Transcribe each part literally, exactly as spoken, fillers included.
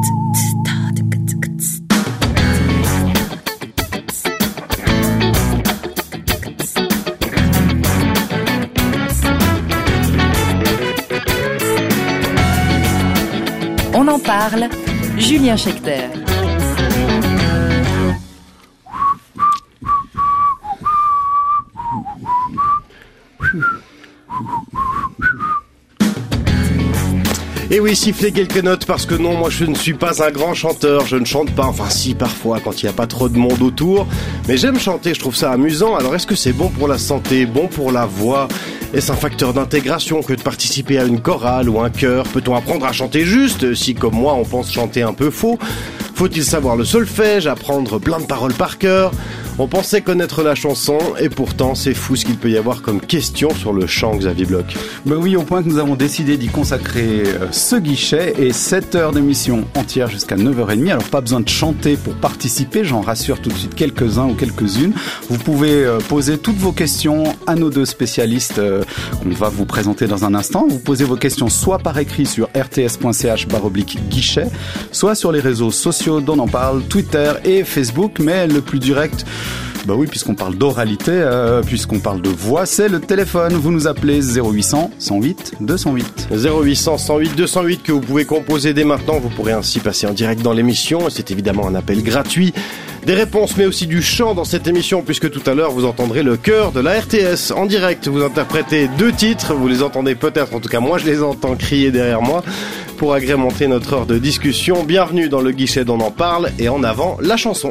On en parle, Julien Schechter. Et oui, siffler quelques notes parce que non, moi je ne suis pas un grand chanteur, je ne chante pas, enfin si parfois quand il n'y a pas trop de monde autour, mais j'aime chanter, je trouve ça amusant. Alors est-ce que c'est bon pour la santé, bon pour la voix? Est-ce un facteur d'intégration que de participer à une chorale ou un chœur? Peut-on apprendre à chanter juste si comme moi on pense chanter un peu faux? Faut-il savoir le solfège, apprendre plein de paroles par cœur? On pensait connaître la chanson et pourtant c'est fou ce qu'il peut y avoir comme question sur le chant, Xavier Bloch. Ben oui, au point que nous avons décidé d'y consacrer euh, ce guichet et sept heures d'émission entière jusqu'à neuf heures trente. Alors pas besoin de chanter pour participer, j'en rassure tout de suite quelques-uns ou quelques-unes. Vous pouvez euh, poser toutes vos questions à nos deux spécialistes euh, qu'on va vous présenter dans un instant. Vous posez vos questions soit par écrit sur r t s point c h barre oblique guichet, soit sur les réseaux sociaux dont on parle, Twitter et Facebook, mais le plus direct... Bah oui, puisqu'on parle d'oralité, euh, puisqu'on parle de voix, c'est le téléphone. Vous nous appelez zéro huit cents cent huit deux cent huit. zéro huit cents cent huit deux cent huit que vous pouvez composer dès maintenant. Vous pourrez ainsi passer en direct dans l'émission. C'est évidemment un appel gratuit. Des réponses, mais aussi du chant dans cette émission, puisque tout à l'heure, vous entendrez le chœur de la R T S en direct. Vous interprétez deux titres. Vous les entendez peut-être, en tout cas moi je les entends crier derrière moi, pour agrémenter notre heure de discussion. Bienvenue dans le guichet d'On en parle et en avant la chanson.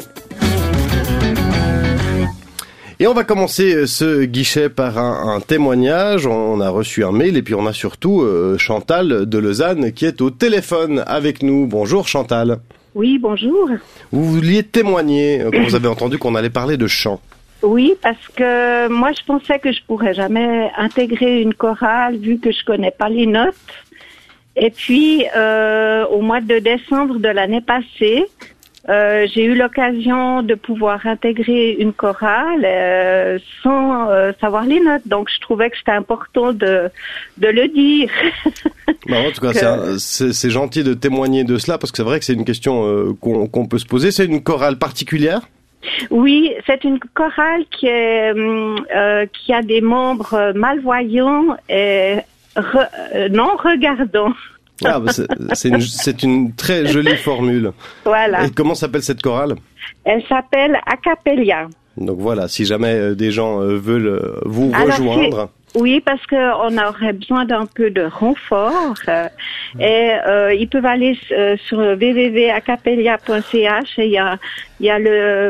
Et on va commencer ce guichet par un, un témoignage. On a reçu un mail et puis on a surtout euh, Chantal de Lausanne qui est au téléphone avec nous. Bonjour Chantal. Oui, bonjour. Vous vouliez témoigner quand vous avez entendu qu'on allait parler de chant. Oui, parce que moi je pensais que je pourrais jamais intégrer une chorale vu que je connais pas les notes. Et puis euh, au mois de décembre de l'année passée, Euh, j'ai eu l'occasion de pouvoir intégrer une chorale euh, sans euh, savoir les notes, donc je trouvais que c'était important de de le dire. Bah, en tout cas, que... c'est, un, c'est, c'est gentil de témoigner de cela parce que c'est vrai que c'est une question euh, qu'on, qu'on peut se poser. C'est une chorale particulière ? Oui, c'est une chorale qui est euh, qui a des membres malvoyants et re, euh, non regardants. Ah, bah c'est, c'est, une, c'est une très jolie formule. Voilà. Et comment s'appelle cette chorale ? Elle s'appelle Acapella. Donc voilà, si jamais des gens veulent vous Alors, rejoindre. C'est... Oui, parce que on aurait besoin d'un peu de renfort. Euh, et euh, ils peuvent aller euh, sur w w w point acapella point c h et il y a il y a le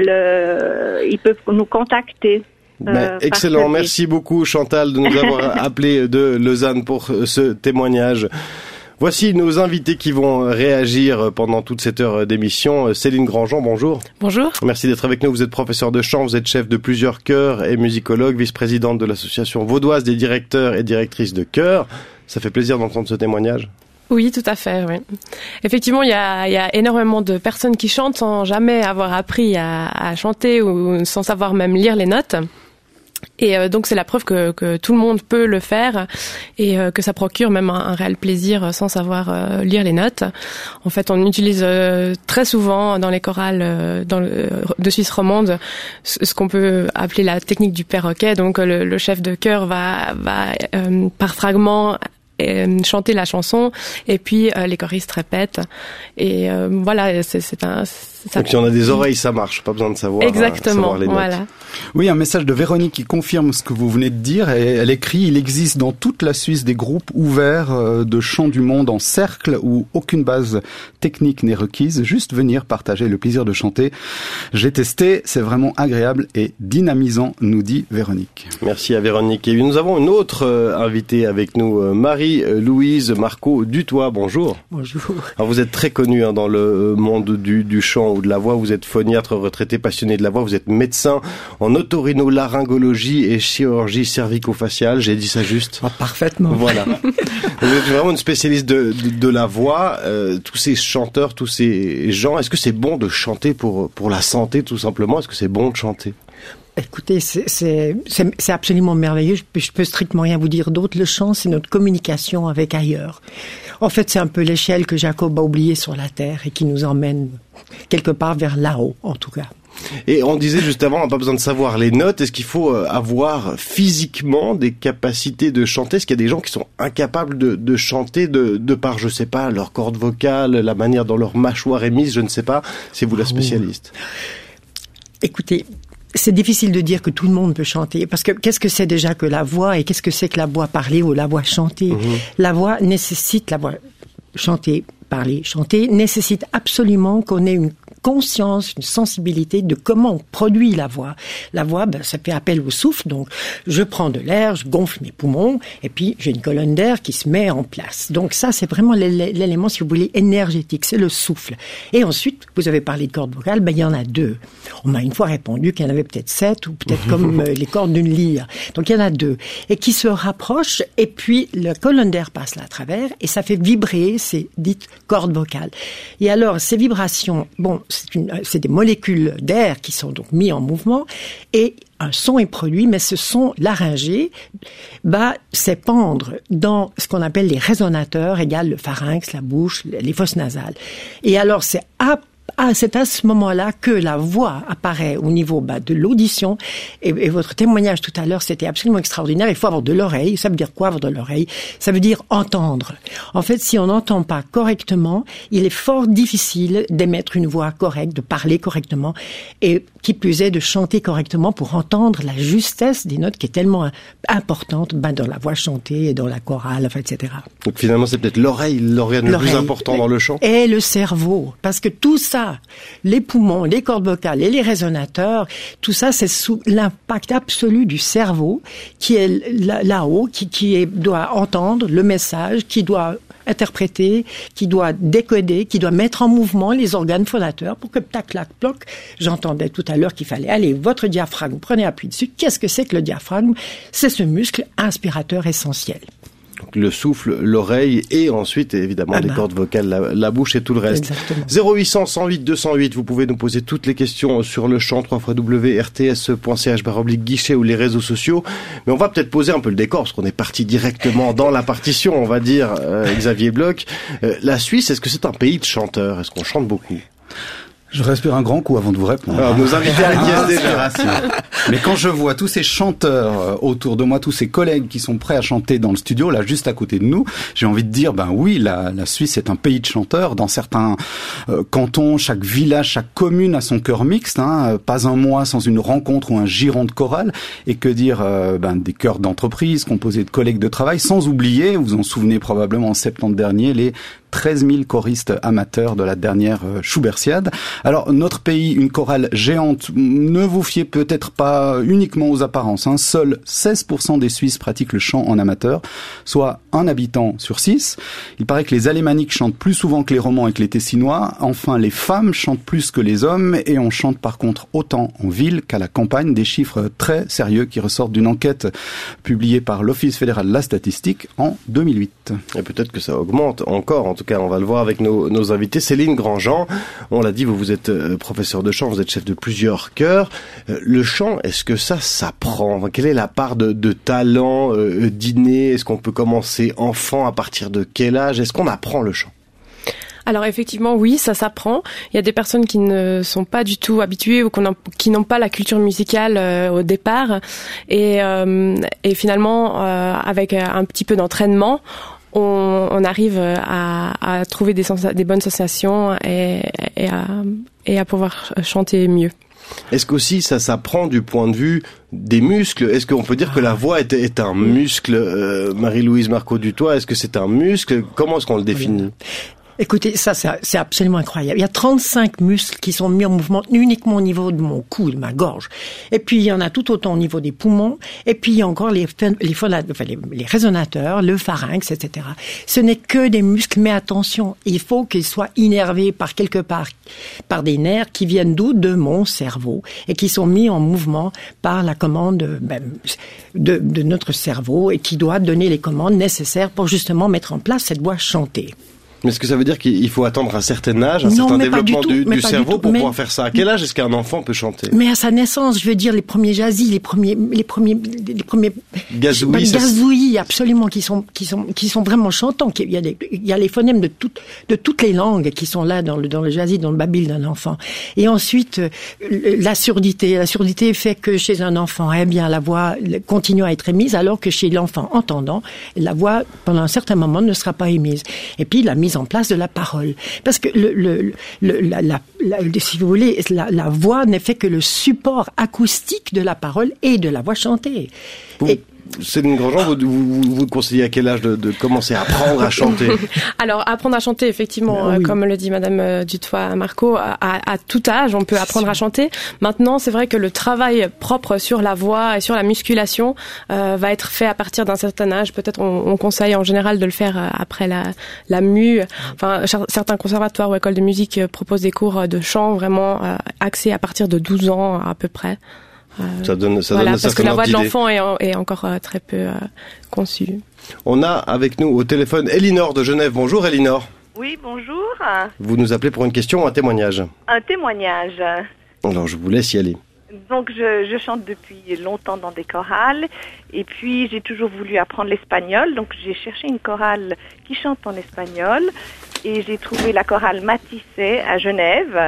le ils peuvent nous contacter. Ben, euh, excellent, merci beaucoup Chantal de nous avoir appelé de Lausanne pour ce témoignage. Voici nos invités qui vont réagir pendant toute cette heure d'émission. Céline Grandjean, bonjour. Bonjour. Merci d'être avec nous. Vous êtes professeur de chant, vous êtes chef de plusieurs chœurs et musicologue, vice-présidente de l'association vaudoise des directeurs et directrices de chœurs. Ça fait plaisir d'entendre ce témoignage. Oui, tout à fait, oui. Effectivement, il y a, il y a énormément de personnes qui chantent sans jamais avoir appris à, à chanter ou sans savoir même lire les notes. Et euh, donc c'est la preuve que, que tout le monde peut le faire et euh, que ça procure même un, un réel plaisir sans savoir euh, lire les notes. En fait, on utilise euh, très souvent dans les chorales euh, dans le, de Suisse romande ce, ce qu'on peut appeler la technique du perroquet. Donc le, le chef de chœur va, va euh, par fragments euh, chanter la chanson et puis euh, les choristes répètent. Et euh, voilà, c'est, c'est un... Ça... Donc si on a des oreilles, ça marche, pas besoin de savoir, Exactement, euh, savoir les notes. Voilà. Oui, un message de Véronique qui confirme ce que vous venez de dire. Et elle écrit, il existe dans toute la Suisse des groupes ouverts de chant du monde en cercle où aucune base technique n'est requise, juste venir partager le plaisir de chanter. J'ai testé, c'est vraiment agréable et dynamisant, nous dit Véronique. Merci à Véronique. Et nous avons une autre euh, invitée avec nous, euh, Marie-Louise Marco Dutoit. Bonjour. Bonjour. Alors vous êtes très connue hein, dans le monde du, du chant ou de la voix. Vous êtes phoniatre retraité, passionné de la voix. Vous êtes médecin en otorhinolaryngologie et chirurgie cervico-faciale. J'ai dit ça juste? Ah, parfaitement. Voilà. Vous êtes vraiment une spécialiste de, de, de la voix. Euh, tous ces chanteurs, tous ces gens, est-ce que c'est bon de chanter pour, pour la santé tout simplement? Est-ce que c'est bon de chanter? Écoutez, c'est, c'est, c'est, c'est absolument merveilleux. Je peux, je peux strictement rien vous dire d'autre. Le chant, c'est notre communication avec ailleurs. En fait, c'est un peu l'échelle que Jacob a oubliée sur la Terre et qui nous emmène quelque part vers là-haut, en tout cas. Et on disait juste avant, on n'a pas besoin de savoir les notes. Est-ce qu'il faut avoir physiquement des capacités de chanter? Est-ce qu'il y a des gens qui sont incapables de, de chanter de, de par, je sais pas, leur corde vocale, la manière dont leur mâchoire est mise, je ne sais pas. C'est vous la spécialiste. Écoutez, c'est difficile de dire que tout le monde peut chanter, parce que qu'est-ce que c'est déjà que la voix et qu'est-ce que c'est que la voix parlée ou la voix chantée? Mmh. La voix nécessite, la voix chantée, parler, chanter, nécessite absolument qu'on ait une conscience, une sensibilité de comment on produit la voix. La voix, ben, ça fait appel au souffle, donc je prends de l'air, je gonfle mes poumons, et puis j'ai une colonne d'air qui se met en place. Donc ça, c'est vraiment l'élément, si vous voulez, énergétique, c'est le souffle. Et ensuite, vous avez parlé de cordes vocales, ben il y en a deux. On m'a une fois répondu qu'il y en avait peut-être sept, ou peut-être comme euh, les cordes d'une lyre. Donc il y en a deux, et qui se rapprochent, et puis la colonne d'air passe là à travers, et ça fait vibrer ces dites cordes vocales. Et alors, ces vibrations, bon, C'est, une, c'est des molécules d'air qui sont donc mis en mouvement et un son est produit, mais ce son laryngé va s'épandre dans ce qu'on appelle les résonateurs, égale le pharynx, la bouche, les fosses nasales. Et alors c'est à Ah, c'est à ce moment-là que la voix apparaît au niveau bah, de l'audition. Et, et votre témoignage tout à l'heure, c'était absolument extraordinaire. Il faut avoir de l'oreille. Ça veut dire quoi, avoir de l'oreille? Ça veut dire entendre. En fait, si on n'entend pas correctement, il est fort difficile d'émettre une voix correcte, de parler correctement, et qui plus est, de chanter correctement pour entendre la justesse des notes qui est tellement importante bah, dans la voix chantée et dans la chorale, enfin, et cetera. Donc finalement, c'est peut-être l'oreille, l'organe le plus important dans le chant. Et le cerveau. Parce que tout ça, les poumons, les cordes vocales et les résonateurs, tout ça, c'est sous l'impact absolu du cerveau qui est là-haut, qui, qui est, doit entendre le message, qui doit interpréter, qui doit décoder, qui doit mettre en mouvement les organes fondateurs pour que tac, clac, ploc. J'entendais tout à l'heure qu'il fallait aller, votre diaphragme, prenez appui dessus. Qu'est-ce que c'est que le diaphragme? C'est ce muscle inspirateur essentiel. Donc le souffle, l'oreille et ensuite évidemment ah bah. les cordes vocales, la, la bouche et tout le reste. Exactement. zéro huit cent, cent huit, deux cent huit, vous pouvez nous poser toutes les questions sur le chant, w w w point r t s point c h barre oblique guichet ou les réseaux sociaux. Mais on va peut-être poser un peu le décor parce qu'on est parti directement dans la partition, on va dire, euh, Xavier Bloch. Euh, la Suisse, est-ce que c'est un pays de chanteurs? Est-ce qu'on chante beaucoup? Je respire un grand coup avant de vous répondre. Alors, nos invités acquiescent déjà. Mais quand je vois tous ces chanteurs autour de moi, tous ces collègues qui sont prêts à chanter dans le studio, là, juste à côté de nous, j'ai envie de dire, ben oui, la, la Suisse est un pays de chanteurs. Dans certains euh, cantons, chaque village, chaque commune a son chœur mixte. Hein, pas un mois sans une rencontre ou un giron de chorale. Et que dire, euh, ben des chœurs d'entreprise composés de collègues de travail, sans oublier, vous vous en souvenez probablement en septembre dernier, les treize mille choristes amateurs de la dernière Schubertiade. Alors, notre pays, une chorale géante, ne vous fiez peut-être pas uniquement aux apparences. Hein. Seuls seize pour cent des Suisses pratiquent le chant en amateur, soit un habitant sur six. Il paraît que les Alémaniques chantent plus souvent que les Romans et que les Tessinois. Enfin, les femmes chantent plus que les hommes et on chante par contre autant en ville qu'à la campagne. Des chiffres très sérieux qui ressortent d'une enquête publiée par l'Office fédéral de la statistique en deux mille huit. Et peut-être que ça augmente encore, en tout cas on va le voir avec nos, nos invités. Céline Grandjean, on l'a dit, vous, vous êtes euh, professeur de chant, vous êtes chef de plusieurs chœurs. Euh, le chant, est-ce que ça s'apprend? Quelle est la part de, de talent euh, d'inné? Est-ce qu'on peut commencer enfant? À partir de quel âge? Est-ce qu'on apprend le chant? Alors effectivement, oui, ça s'apprend. Il y a des personnes qui ne sont pas du tout habituées ou qu'on a, qui n'ont pas la culture musicale euh, au départ. Et, euh, et finalement, euh, avec un petit peu d'entraînement, on, on arrive à, à trouver des, sensa- des bonnes sensations et, et, à, et à pouvoir chanter mieux. Est-ce qu'aussi ça s'apprend du point de vue des muscles? Est-ce qu'on peut dire que la voix est, est un muscle, euh, Marie-Louise Marcot-Dutoit? Est-ce que c'est un muscle? Comment est-ce qu'on le définit? Écoutez, ça, ça, c'est absolument incroyable. Il y a trente-cinq muscles qui sont mis en mouvement uniquement au niveau de mon cou, de ma gorge. Et puis, il y en a tout autant au niveau des poumons. Et puis, il y a encore les, les, les, les résonateurs, le pharynx, et cetera. Ce n'est que des muscles, mais attention, il faut qu'ils soient innervés par quelque part, par des nerfs qui viennent d'où? De mon cerveau. Et qui sont mis en mouvement par la commande ben, de, de notre cerveau et qui doit donner les commandes nécessaires pour justement mettre en place cette voix chantée. Mais est-ce que ça veut dire qu'il faut attendre un certain âge, un non, certain mais pas développement du, tout, du, du cerveau du tout, pour mais... pouvoir faire ça? À quel âge est-ce qu'un enfant peut chanter? Mais à sa naissance, je veux dire, les premiers jazzis, les premiers, les premiers, les premiers gazouillis, gazouillis, absolument, qui sont, qui sont, qui sont vraiment chantants. Il y a des, il y a les phonèmes de toutes, de toutes les langues qui sont là dans le, dans le jazzy, dans le babil d'un enfant. Et ensuite, la surdité. La surdité fait que chez un enfant, eh bien, la voix continue à être émise, alors que chez l'enfant entendant, la voix, pendant un certain moment, ne sera pas émise. Et puis, la mise en place de la parole. Parce que le, le, le la, la, la, si vous voulez, la, la voix n'est fait que le support acoustique de la parole et de la voix chantée. Vous, et, Céline Grandjean, vous, vous, vous conseillez à quel âge de, de commencer à apprendre à chanter? Alors, apprendre à chanter, effectivement, ah, oui. euh, comme le dit Madame Dutoit Marco, à, à tout âge, on peut apprendre à chanter. Maintenant, c'est vrai que le travail propre sur la voix et sur la musculation euh, va être fait à partir d'un certain âge. Peut-être on, on conseille en général de le faire après la, la mue. Enfin, certains conservatoires ou écoles de musique proposent des cours de chant vraiment euh, axés à partir de douze ans à peu près. Euh, ça donne, ça voilà, donne parce que la voix de l'enfant est, en, est encore euh, très peu euh, conçue. On a avec nous au téléphone Elinor de Genève. Bonjour Elinor. Oui, bonjour. Vous nous appelez pour une question ou un témoignage? Un témoignage. Alors je vous laisse y aller. Donc je, je chante depuis longtemps dans des chorales et puis j'ai toujours voulu apprendre l'espagnol. Donc j'ai cherché une chorale qui chante en espagnol et j'ai trouvé la chorale Matisset à Genève.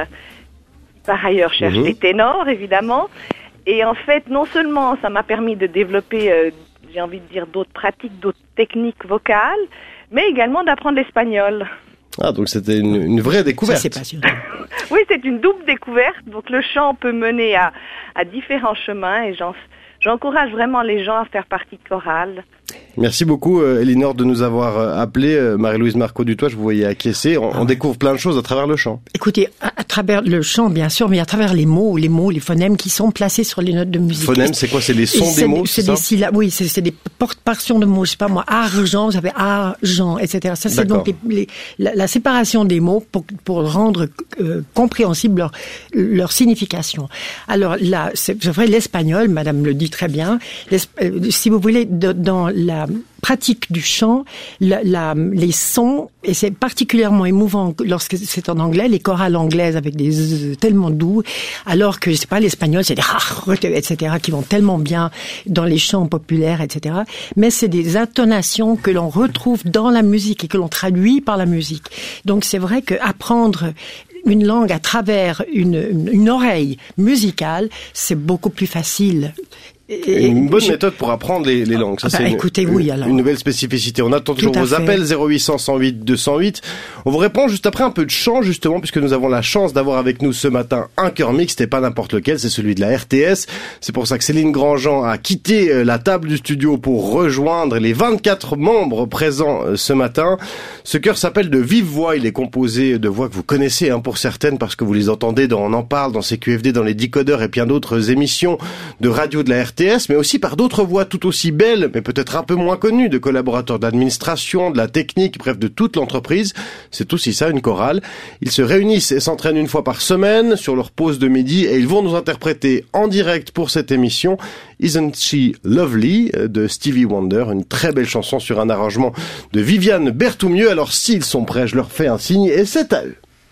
Par ailleurs, je cherche mmh. des ténors évidemment. Et en fait, non seulement ça m'a permis de développer, euh, j'ai envie de dire, d'autres pratiques, d'autres techniques vocales, mais également d'apprendre l'espagnol. Ah, donc c'était une, une vraie découverte. Ça, c'est passionnant. Oui, c'est une double découverte. Donc le chant peut mener à, à différents chemins et j'en, j'encourage vraiment les gens à faire partie de chorale. Merci beaucoup, euh, Elinor, de nous avoir euh, appelé. Euh, Marie-Louise Marco Dutoit, je vous voyais acquiescer. On, ah ouais. on découvre plein de choses à travers le chant. Écoutez, à, à travers le chant, bien sûr, mais à travers les mots, les mots, les phonèmes qui sont placés sur les notes de musique. Phonèmes, c'est quoi? C'est les sons c'est, des mots, c'est, c'est des ça syllabes, oui, c'est, c'est des porte-portions de mots. Je sais pas moi, argent, vous savez, argent, et cetera. Ça, c'est D'accord. donc les, les, la, la séparation des mots pour, pour rendre euh, compréhensible leur, leur signification. Alors là, c'est, c'est vrai, l'espagnol, Madame le dit très bien. Euh, si vous voulez, de, dans la pratique du chant, la, la, les sons, et c'est particulièrement émouvant lorsque c'est en anglais, les chorales anglaises avec des z tellement doux, alors que, je sais pas, l'espagnol, c'est des et cetera qui vont tellement bien dans les chants populaires, et cetera. Mais c'est des intonations que l'on retrouve dans la musique et que l'on traduit par la musique. Donc c'est vrai que apprendre une langue à travers une, une, une oreille musicale, c'est beaucoup plus facile. Et une bonne je... méthode pour apprendre les, les langues. Ça, ah bah, c'est écoutez, une, oui, alors. une nouvelle spécificité. On attend toujours vos fait. appels zéro huit cent, cent huit, deux cent huit. On vous répond juste après un peu de chant, justement, puisque nous avons la chance d'avoir avec nous ce matin un cœur mixte et pas n'importe lequel, c'est celui de la R T S. C'est pour ça que Céline Grandjean a quitté la table du studio pour rejoindre les vingt-quatre membres présents ce matin. Ce chœur s'appelle de vive voix. Il est composé de voix que vous connaissez, hein, pour certaines, parce que vous les entendez dans On en parle, dans C Q F D, dans les Décodeurs et bien d'autres émissions de radio de la R T S, mais aussi par d'autres voix tout aussi belles, mais peut-être un peu moins connues, de collaborateurs d'administration, de la technique, bref, de toute l'entreprise. C'est aussi ça, une chorale. Ils se réunissent et s'entraînent une fois par semaine sur leur pause de midi et ils vont nous interpréter en direct pour cette émission Isn't She Lovely de Stevie Wonder, une très belle chanson sur un arrangement de Viviane Berthoumieux. Alors s'ils sont prêts, je leur fais un signe et c'est à eux.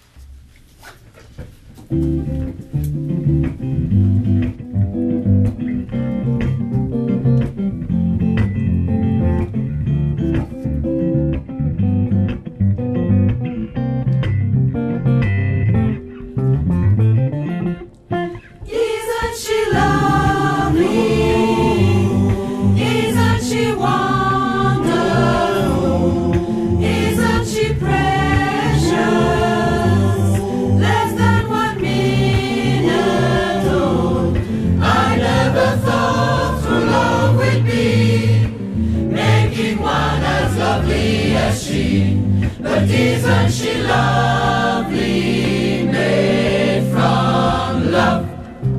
But isn't she lovely, made from love?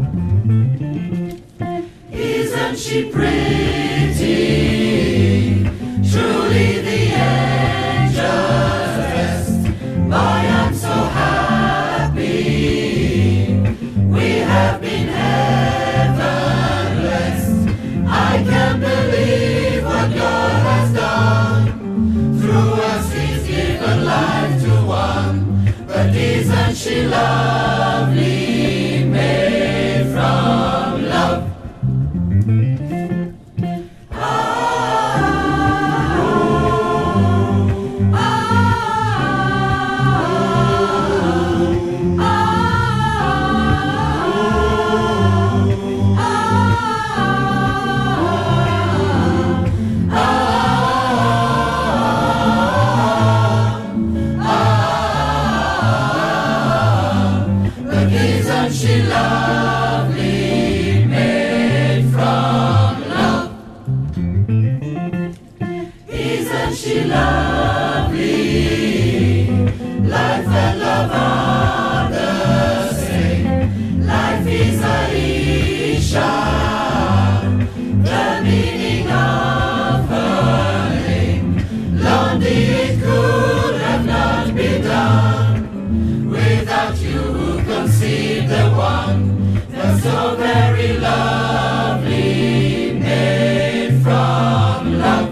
Isn't she pretty? Truly the angels rest. Boy, I'm so happy. We have been heaven blessed. I can't believe what God has done. Through us He's given life to Isn't she lovely, made from love? She lovely, made from love. Isn't she lovely? Life and love are the same. Life is Aisha, the meaning of her name. Lonely it could have not been done without you who conceived the one that's so very lovely, made from love.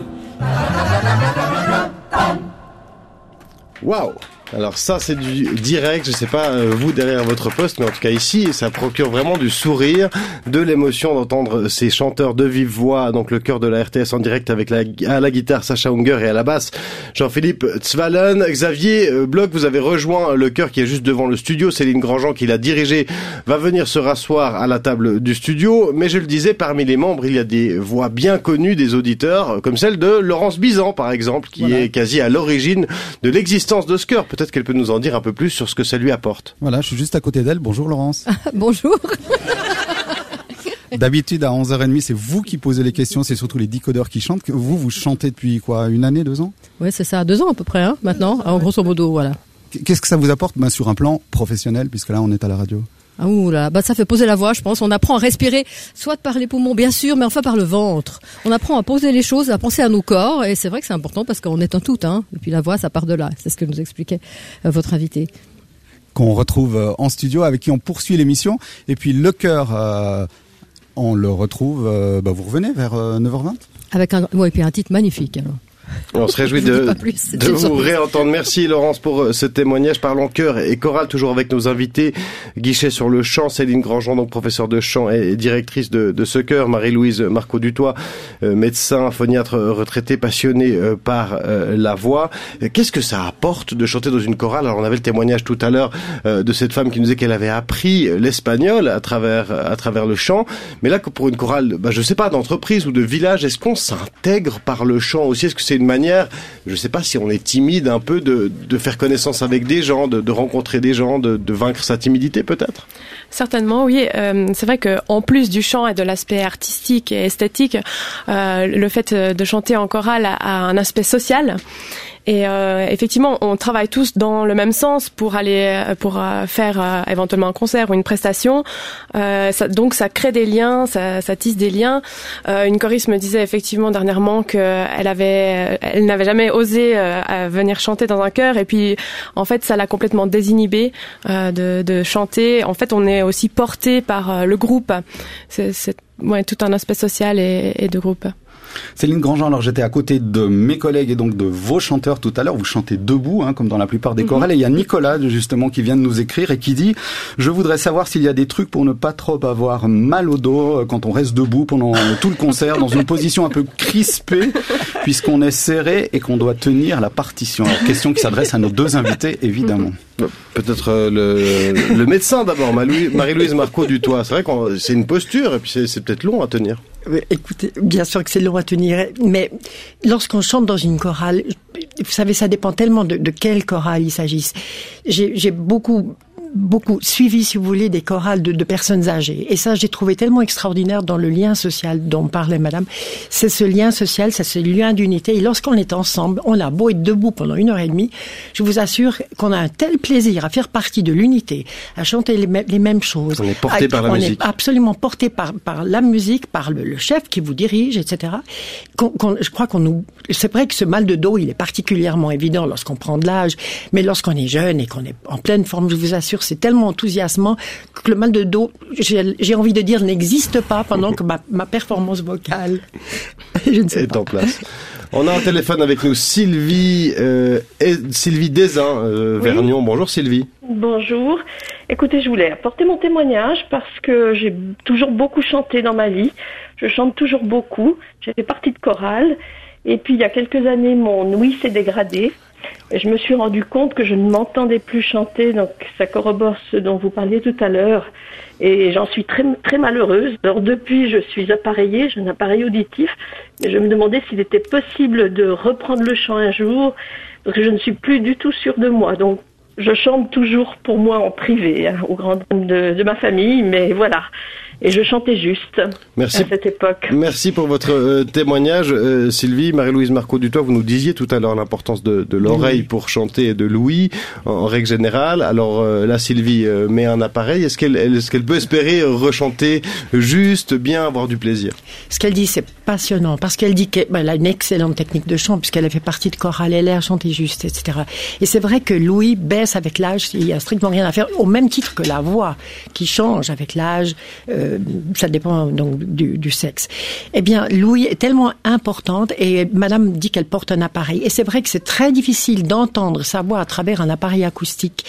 Waouh! Alors ça c'est du direct, je sais pas euh, vous derrière votre poste, mais en tout cas ici ça procure vraiment du sourire, de l'émotion d'entendre ces chanteurs de vive voix, donc le chœur de la R T S en direct avec la, à la guitare Sacha Unger et à la basse Jean-Philippe Zwalen. Xavier euh, Bloch, vous avez rejoint le chœur qui est juste devant le studio, Céline Grandjean qui l'a dirigé va venir se rasseoir à la table du studio, mais je le disais, parmi les membres il y a des voix bien connues des auditeurs, comme celle de Laurence Bizan par exemple, qui voilà. est quasi à l'origine de l'existence de ce chœur. Peut-être qu'elle peut nous en dire un peu plus sur ce que ça lui apporte. Voilà, je suis juste à côté d'elle. Bonjour Laurence. Bonjour. D'habitude, à onze heures trente, c'est vous qui posez les questions, c'est surtout les décodeurs qui chantent. Vous, vous chantez depuis quoi, une année, deux ans? Oui, c'est ça, deux ans à peu près, hein, maintenant, en grosso modo, voilà. Qu'est-ce que ça vous apporte ben, sur un plan professionnel, puisque là, on est à la radio? Ah ouh là, bah ça fait poser la voix, je pense. On apprend à respirer, soit par les poumons, bien sûr, mais enfin par le ventre. On apprend à poser les choses, à penser à nos corps, et c'est vrai que c'est important parce qu'on est un tout, hein. Et puis la voix, ça part de là. C'est ce que nous expliquait euh, votre invité. Qu'on retrouve euh, en studio, avec qui on poursuit l'émission. Et puis le chœur, euh, on le retrouve. Euh, bah, vous revenez vers euh, neuf heures vingt. Avec un, ouais, et puis un titre magnifique alors. On se réjouit de, plus, de vous réentendre. Merci Laurence pour ce témoignage. Parlons chœur et chorale, toujours avec nos invités. Guichet sur le chant, Céline Grandjean, donc professeure de chant et directrice de, de ce chœur. Marie-Louise Marcot-Dutoit, euh, médecin, phoniatre retraité, passionnée euh, par euh, la voix. Qu'est-ce que ça apporte de chanter dans une chorale? Alors on avait le témoignage tout à l'heure euh, de cette femme qui nous disait qu'elle avait appris l'espagnol à travers à travers le chant. Mais là, pour une chorale, bah, je sais pas, d'entreprise ou de village, est-ce qu'on s'intègre par le chant aussi? Est-ce que c'est une manière, je ne sais pas si on est timide un peu de, de faire connaissance avec des gens, de, de rencontrer des gens, de, de vaincre sa timidité peut-être? Certainement, oui. Euh, c'est vrai que en plus du chant et de l'aspect artistique et esthétique, euh, le fait de chanter en chorale a, a un aspect social. Et euh, effectivement, on travaille tous dans le même sens pour aller, pour euh, faire euh, éventuellement un concert ou une prestation. Euh, ça, donc, ça crée des liens, ça, ça tisse des liens. Euh, une choriste me disait effectivement dernièrement qu'elle avait, elle n'avait jamais osé euh, venir chanter dans un chœur, et puis en fait, ça l'a complètement désinhibée euh, de, de chanter. En fait, on est aussi porté par euh, le groupe. C'est, c'est ouais, tout un aspect social et, et de groupe. Céline Grandjean, alors j'étais à côté de mes collègues et donc de vos chanteurs tout à l'heure. Vous chantez debout, hein, comme dans la plupart des chorales. Et il y a Nicolas, justement, qui vient de nous écrire et qui dit « Je voudrais savoir s'il y a des trucs pour ne pas trop avoir mal au dos quand on reste debout pendant tout le concert, dans une position un peu crispée, puisqu'on est serré et qu'on doit tenir la partition. » Alors, question qui s'adresse à nos deux invités, évidemment. Peut-être euh, le, le médecin d'abord, Marie-Louise Marcot-Dutoit. C'est vrai que c'est une posture et puis c'est, c'est peut-être long à tenir. Écoutez, bien sûr que c'est long à tenir, mais lorsqu'on chante dans une chorale, vous savez, ça dépend tellement de, de quelle chorale il s'agisse. J'ai, j'ai beaucoup... beaucoup suivi, si vous voulez, des chorales de, de personnes âgées. Et ça, j'ai trouvé tellement extraordinaire dans le lien social dont parlait madame. C'est ce lien social, c'est ce lien d'unité. Et lorsqu'on est ensemble, on a beau être debout pendant une heure et demie, je vous assure qu'on a un tel plaisir à faire partie de l'unité, à chanter les, les mêmes choses. On est porté à, par la on musique. On est absolument porté par, par la musique, par le, le chef qui vous dirige, et cetera. Qu'on, qu'on, je crois qu'on nous... C'est vrai que ce mal de dos, il est particulièrement évident lorsqu'on prend de l'âge, mais lorsqu'on est jeune et qu'on est en pleine forme, je vous assure, c'est tellement enthousiasmant que le mal de dos, j'ai, j'ai envie de dire, n'existe pas pendant que ma, ma performance vocale, je ne sais est pas. en place. On a un téléphone avec nous Sylvie, euh, et, Sylvie Desin, euh, Oui. Vernon. Bonjour Sylvie. Bonjour. Écoutez, je voulais apporter mon témoignage parce que j'ai toujours beaucoup chanté dans ma vie. Je chante toujours beaucoup. J'ai fait partie de chorale. Et puis, il y a quelques années, mon ouïe s'est dégradée. Et je me suis rendu compte que je ne m'entendais plus chanter. Donc, ça corrobore ce dont vous parliez tout à l'heure. Et j'en suis très, très malheureuse. Alors, depuis, je suis appareillée. J'ai un appareil auditif. Et je me demandais s'il était possible de reprendre le chant un jour. Parce que je ne suis plus du tout sûre de moi. Donc, je chante toujours pour moi en privé, hein, au grand dam de, de ma famille, mais voilà. Et je chantais juste Merci. à cette époque. Merci pour votre euh, témoignage, euh, Sylvie. Marie-Louise Marcot-Dutoit, vous nous disiez tout à l'heure l'importance de, de l'oreille pour chanter et de l'ouïe, en, en règle générale. Alors euh, là, Sylvie euh, met un appareil. Est-ce qu'elle, est-ce qu'elle peut espérer euh, rechanter juste, bien, avoir du plaisir? Ce qu'elle dit, c'est passionnant, parce qu'elle dit qu'elle ben, a une excellente technique de chant, puisqu'elle a fait partie de chorale, elle a chanté juste, et cetera. Et c'est vrai que l'ouïe baisse avec l'âge, il y a strictement rien à faire, au même titre que la voix, qui change avec l'âge, euh, ça dépend donc du, du sexe. Eh bien, l'ouïe est tellement importante, et madame dit qu'elle porte un appareil. Et c'est vrai que c'est très difficile d'entendre sa voix à travers un appareil acoustique.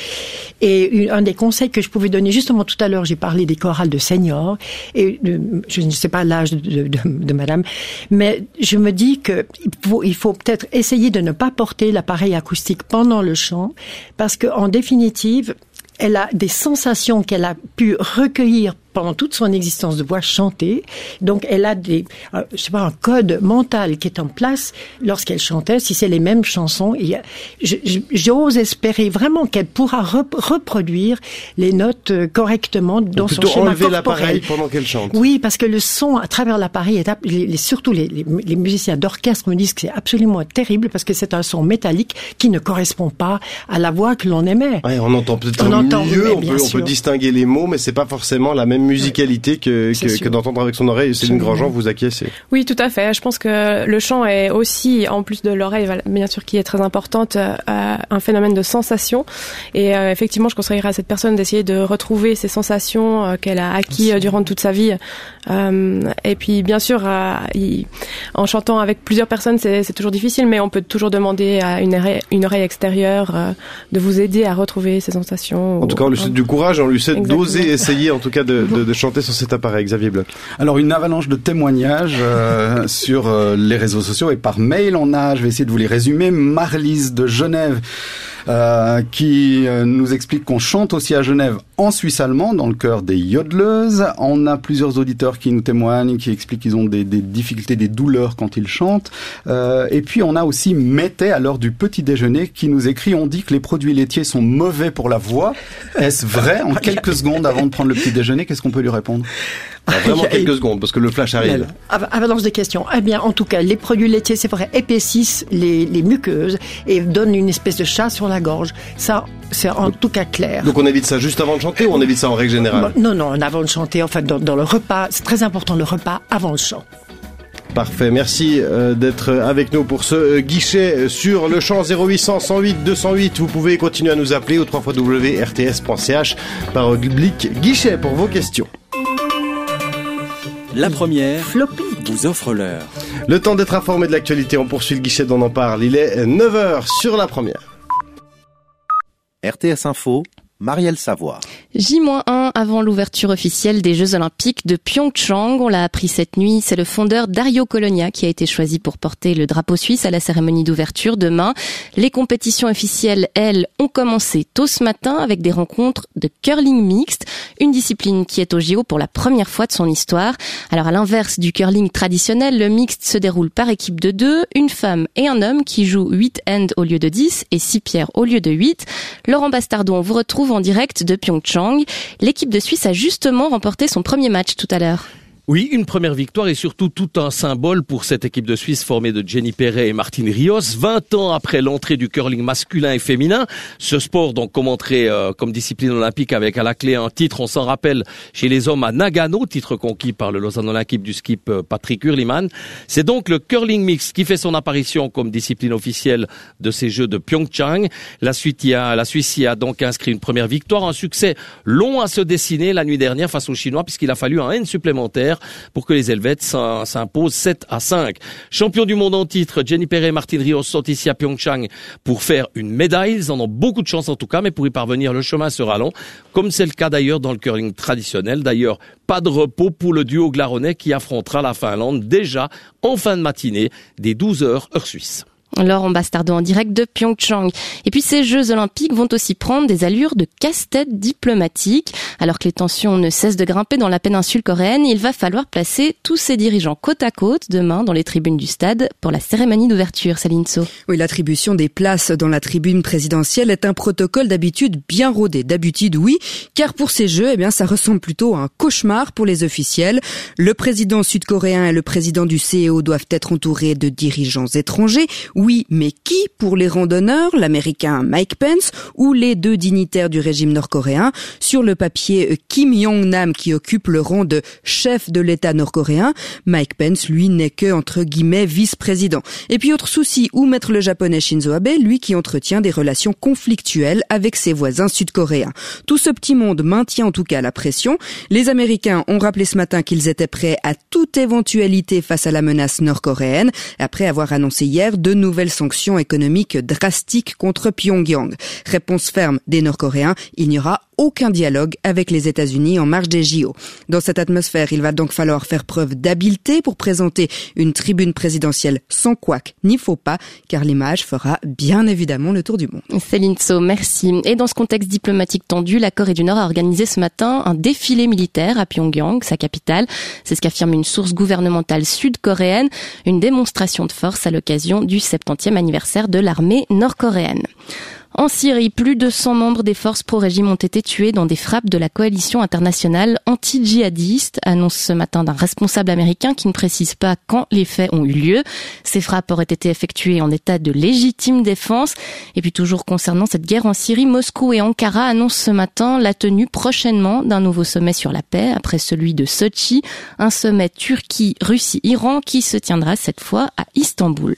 Et un des conseils que je pouvais donner, justement tout à l'heure, j'ai parlé des chorales de seniors, et euh, je ne sais pas l'âge de, de, de madame, mais je me dis que il faut, il faut peut-être essayer de ne pas porter l'appareil acoustique pendant le chant, parce que en définitive, elle a des sensations qu'elle a pu recueillir pendant toute son existence de voix chantée. Donc, elle a des, euh, je sais pas, un code mental qui est en place lorsqu'elle chantait, si c'est les mêmes chansons. Et je, je, j'ose espérer vraiment qu'elle pourra rep- reproduire les notes euh, correctement dans son plutôt schéma enlever corporel. l'appareil pendant qu'elle chante. Oui, parce que le son à travers l'appareil, est, les, les, surtout les, les, les musiciens d'orchestre me disent que c'est absolument terrible parce que c'est un son métallique qui ne correspond pas à la voix que l'on aimait. Ouais, on entend peut-être On entend mieux, on bien peut, on sûr. peut distinguer les mots, mais c'est pas forcément la même musicalité que, C'est que, sûr. que d'entendre avec son oreille. Céline Absolument. Grandjean, vous acquiescez. Oui, tout à fait. Je pense que le chant est aussi, en plus de l'oreille, bien sûr, qui est très importante, euh, un phénomène de sensation. Et euh, effectivement, je conseillerais à cette personne d'essayer de retrouver ces sensations euh, qu'elle a acquis euh, durant toute sa vie. Euh, et puis, bien sûr, euh, il, en chantant avec plusieurs personnes, c'est, c'est toujours difficile, mais on peut toujours demander à une oreille, une oreille extérieure euh, de vous aider à retrouver ces sensations. En tout cas, on lui souhaite du courage, on lui souhaite Exactement. d'oser essayer, en tout cas, de, de, de chanter sur cet appareil. Xavier Bloch. Alors, une avalanche de témoignages euh, sur euh, les réseaux sociaux et par mail. On a, je vais essayer de vous les résumer, Marlise de Genève euh, qui euh, nous explique qu'on chante aussi à Genève en suisse allemand dans le chœur des yodeleuses. On a plusieurs auditeurs qui nous témoignent, qui expliquent qu'ils ont des, des difficultés, des douleurs quand ils chantent. Euh, et puis on a aussi Mété à l'heure du petit déjeuner qui nous écrit: on dit que les produits laitiers sont mauvais pour la voix. Est-ce vrai? En quelques secondes avant de prendre le petit déjeuner, qu'est-ce qu'on peut lui répondre? Alors, vraiment quelques secondes, parce que le flash arrive. Av- Avalanche de questions. Eh bien, en tout cas, les produits laitiers, c'est vrai, épaississent les, les muqueuses et donnent une espèce de chat sur la gorge. Ça, c'est en tout cas clair. Donc on évite ça juste avant de chanter ou on évite ça en règle générale? Non, non, avant de chanter, enfin, dans, dans le repas, c'est très important le repas avant le chant. Parfait, merci euh, d'être avec nous pour ce euh, guichet sur le chant. Zéro huit cent cent huit deux cent huit. Vous pouvez continuer à nous appeler au w w w point r t s point c h par rubrique guichet pour vos questions. La première Floppy. vous offre l'heure. Le temps d'être informé de l'actualité, on poursuit le guichet d'On en parle. Il est neuf heures sur la première. R T S Info, Marielle Savoie. J un avant l'ouverture officielle des Jeux Olympiques de Pyeongchang. On l'a appris cette nuit. C'est le fondeur Dario Colonia qui a été choisi pour porter le drapeau suisse à la cérémonie d'ouverture demain. Les compétitions officielles, elles, ont commencé tôt ce matin avec des rencontres de curling mixte, une discipline qui est au J O pour la première fois de son histoire. Alors à l'inverse du curling traditionnel, le mixte se déroule par équipe de deux, une femme et un homme qui jouent huit hands au lieu de dix et six pierres au lieu de huit. Laurent Bastardon, on vous retrouve en direct de Pyeongchang. L'équipe de Suisse a justement remporté son premier match tout à l'heure. Oui, une première victoire et surtout tout un symbole pour cette équipe de Suisse formée de Jenny Perret et Martine Rios. vingt ans après l'entrée du curling masculin et féminin, ce sport donc commenté euh, comme discipline olympique avec à la clé un titre, on s'en rappelle, chez les hommes à Nagano, titre conquis par le Lausanne Olympique du skip euh, Patrick Hurlimann. C'est donc le curling mix qui fait son apparition comme discipline officielle de ces Jeux de Pyeongchang. La Suisse y a, la Suisse y a donc inscrit une première victoire, un succès long à se dessiner la nuit dernière face aux Chinois puisqu'il a fallu un N supplémentaire nécessaires pour que les Helvètes s'imposent sept à cinq. Champions du monde en titre, Jenny Perret et Martine Rios sont ici à Pyeongchang pour faire une médaille. Ils en ont beaucoup de chance en tout cas, mais pour y parvenir, le chemin sera long, comme c'est le cas d'ailleurs dans le curling traditionnel. D'ailleurs, pas de repos pour le duo glaronnais qui affrontera la Finlande déjà en fin de matinée des douze heures heure suisse. Laurent Bastardo en direct de Pyeongchang. Et puis ces Jeux Olympiques vont aussi prendre des allures de casse-tête diplomatique. Alors que les tensions ne cessent de grimper dans la péninsule coréenne, il va falloir placer tous ces dirigeants côte à côte demain dans les tribunes du stade pour la cérémonie d'ouverture. Céline Sceau. Oui, l'attribution des places dans la tribune présidentielle est un protocole d'habitude bien rodé. D'habitude, oui, car pour ces Jeux, eh bien, ça ressemble plutôt à un cauchemar pour les officiels. Le président sud-coréen et le président du C E O doivent être entourés de dirigeants étrangers. Oui, mais qui pour les rangs d'honneur, l'américain Mike Pence ou les deux dignitaires du régime nord-coréen? Sur le papier, Kim Jong-nam qui occupe le rang de chef de l'État nord-coréen. Mike Pence, lui, n'est que, entre guillemets, vice-président. Et puis autre souci, où mettre le japonais Shinzo Abe, lui qui entretient des relations conflictuelles avec ses voisins sud-coréens. Tout ce petit monde maintient en tout cas la pression. Les Américains ont rappelé ce matin qu'ils étaient prêts à toute éventualité face à la menace nord-coréenne, après avoir annoncé hier de nouvelles sanctions économiques drastiques contre Pyongyang. Réponse ferme des Nord-Coréens, il n'y aura aucun dialogue avec les États-Unis en marge des J O. Dans cette atmosphère, il va donc falloir faire preuve d'habileté pour présenter une tribune présidentielle sans couac ni faux pas, car l'image fera bien évidemment le tour du monde. Céline Sceau, merci. Et dans ce contexte diplomatique tendu, la Corée du Nord a organisé ce matin un défilé militaire à Pyongyang, sa capitale. C'est ce qu'affirme une source gouvernementale sud-coréenne, une démonstration de force à l'occasion du septantième anniversaire de l'armée nord-coréenne. En Syrie, plus de cent membres des forces pro-régime ont été tués dans des frappes de la coalition internationale anti-djihadiste, annonce ce matin d'un responsable américain qui ne précise pas quand les faits ont eu lieu. Ces frappes auraient été effectuées en état de légitime défense. Et puis toujours concernant cette guerre en Syrie, Moscou et Ankara annoncent ce matin la tenue prochainement d'un nouveau sommet sur la paix, après celui de Sochi, un sommet Turquie-Russie-Iran qui se tiendra cette fois à Istanbul.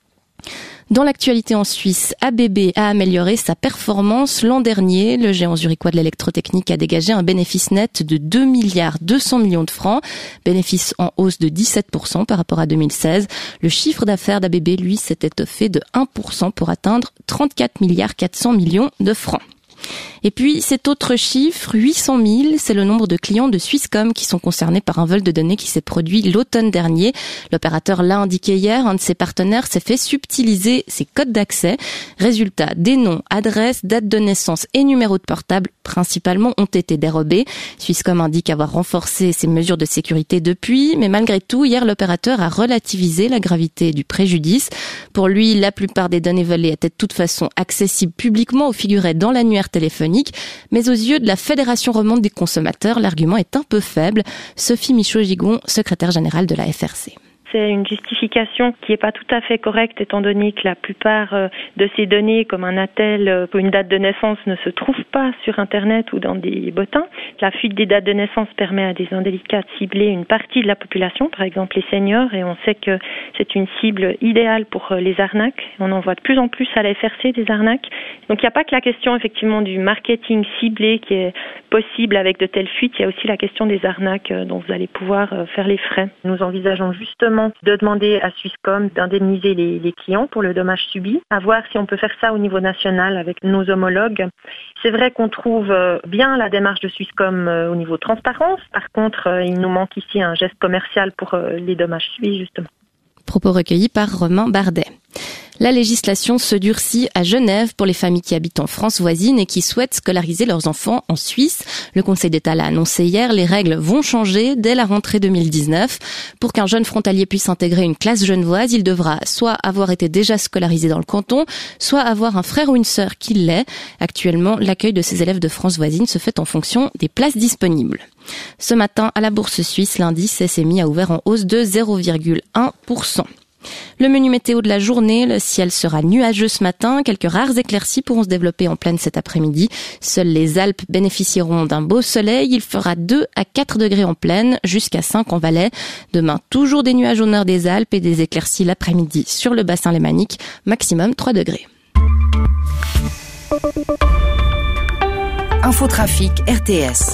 Dans l'actualité en Suisse, A B B a amélioré sa performance l'an dernier. Le géant zurichois de l'électrotechnique a dégagé un bénéfice net de deux milliards deux cents millions de francs, bénéfice en hausse de dix-sept pour cent par rapport à deux mille seize. Le chiffre d'affaires d'A B B, lui, s'est étoffé de un pour cent pour atteindre trente-quatre milliards quatre cents millions de francs. Et puis, cet autre chiffre, huit cent mille, c'est le nombre de clients de Swisscom qui sont concernés par un vol de données qui s'est produit l'automne dernier. L'opérateur l'a indiqué hier, un de ses partenaires s'est fait subtiliser ses codes d'accès. Résultat, des noms, adresses, dates de naissance et numéros de portable principalement ont été dérobés. Swisscom indique avoir renforcé ses mesures de sécurité depuis, mais malgré tout, hier, l'opérateur a relativisé la gravité du préjudice. Pour lui, la plupart des données volées étaient de toute façon accessibles publiquement ou figuraient dans l'annuaire téléphonique, mais aux yeux de la Fédération romande des consommateurs, l'argument est un peu faible. Sophie Michaud-Gigon, secrétaire générale de la F R C. C'est une justification qui n'est pas tout à fait correcte étant donné que la plupart de ces données, comme un attel pour une date de naissance, ne se trouvent pas sur Internet ou dans des bottins. La fuite des dates de naissance permet à des indélicats de cibler une partie de la population, par exemple les seniors, et on sait que c'est une cible idéale pour les arnaques. On en voit de plus en plus à la F R C des arnaques. Donc il n'y a pas que la question effectivement du marketing ciblé qui est possible avec de telles fuites, il y a aussi la question des arnaques dont vous allez pouvoir faire les frais. Nous envisageons justement de demander à Swisscom d'indemniser les, les clients pour le dommage subi, à voir si on peut faire ça au niveau national avec nos homologues. C'est vrai qu'on trouve bien la démarche de Swisscom au niveau transparence, par contre il nous manque ici un geste commercial pour les dommages subis justement. Propos recueillis par Romain Bardet. La législation se durcit à Genève pour les familles qui habitent en France voisine et qui souhaitent scolariser leurs enfants en Suisse. Le Conseil d'État l'a annoncé hier, les règles vont changer dès la rentrée deux mille dix-neuf. Pour qu'un jeune frontalier puisse intégrer une classe genevoise, il devra soit avoir été déjà scolarisé dans le canton, soit avoir un frère ou une sœur qui l'est. Actuellement, l'accueil de ces élèves de France voisine se fait en fonction des places disponibles. Ce matin, à la Bourse suisse, l'indice S M I a ouvert en hausse de zéro virgule un pour cent. Le menu météo de la journée, le ciel sera nuageux ce matin, quelques rares éclaircies pourront se développer en pleine cet après-midi. Seules les Alpes bénéficieront d'un beau soleil, il fera deux à quatre degrés en plaine, jusqu'à cinq en Valais. Demain, toujours des nuages au nord des Alpes et des éclaircies l'après-midi sur le bassin lémanique, maximum trois degrés. Infotrafic R T S.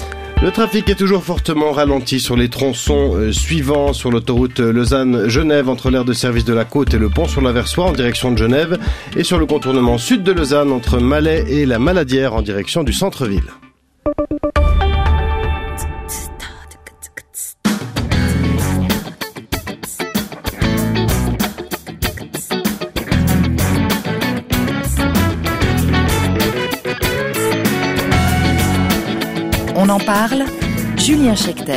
Le trafic est toujours fortement ralenti sur les tronçons euh, suivants sur l'autoroute Lausanne-Genève entre l'aire de service de la Côte et le pont sur l'Aversoix en direction de Genève et sur le contournement sud de Lausanne entre Malais et la Maladière en direction du centre-ville. On en parle, Julien Schechter.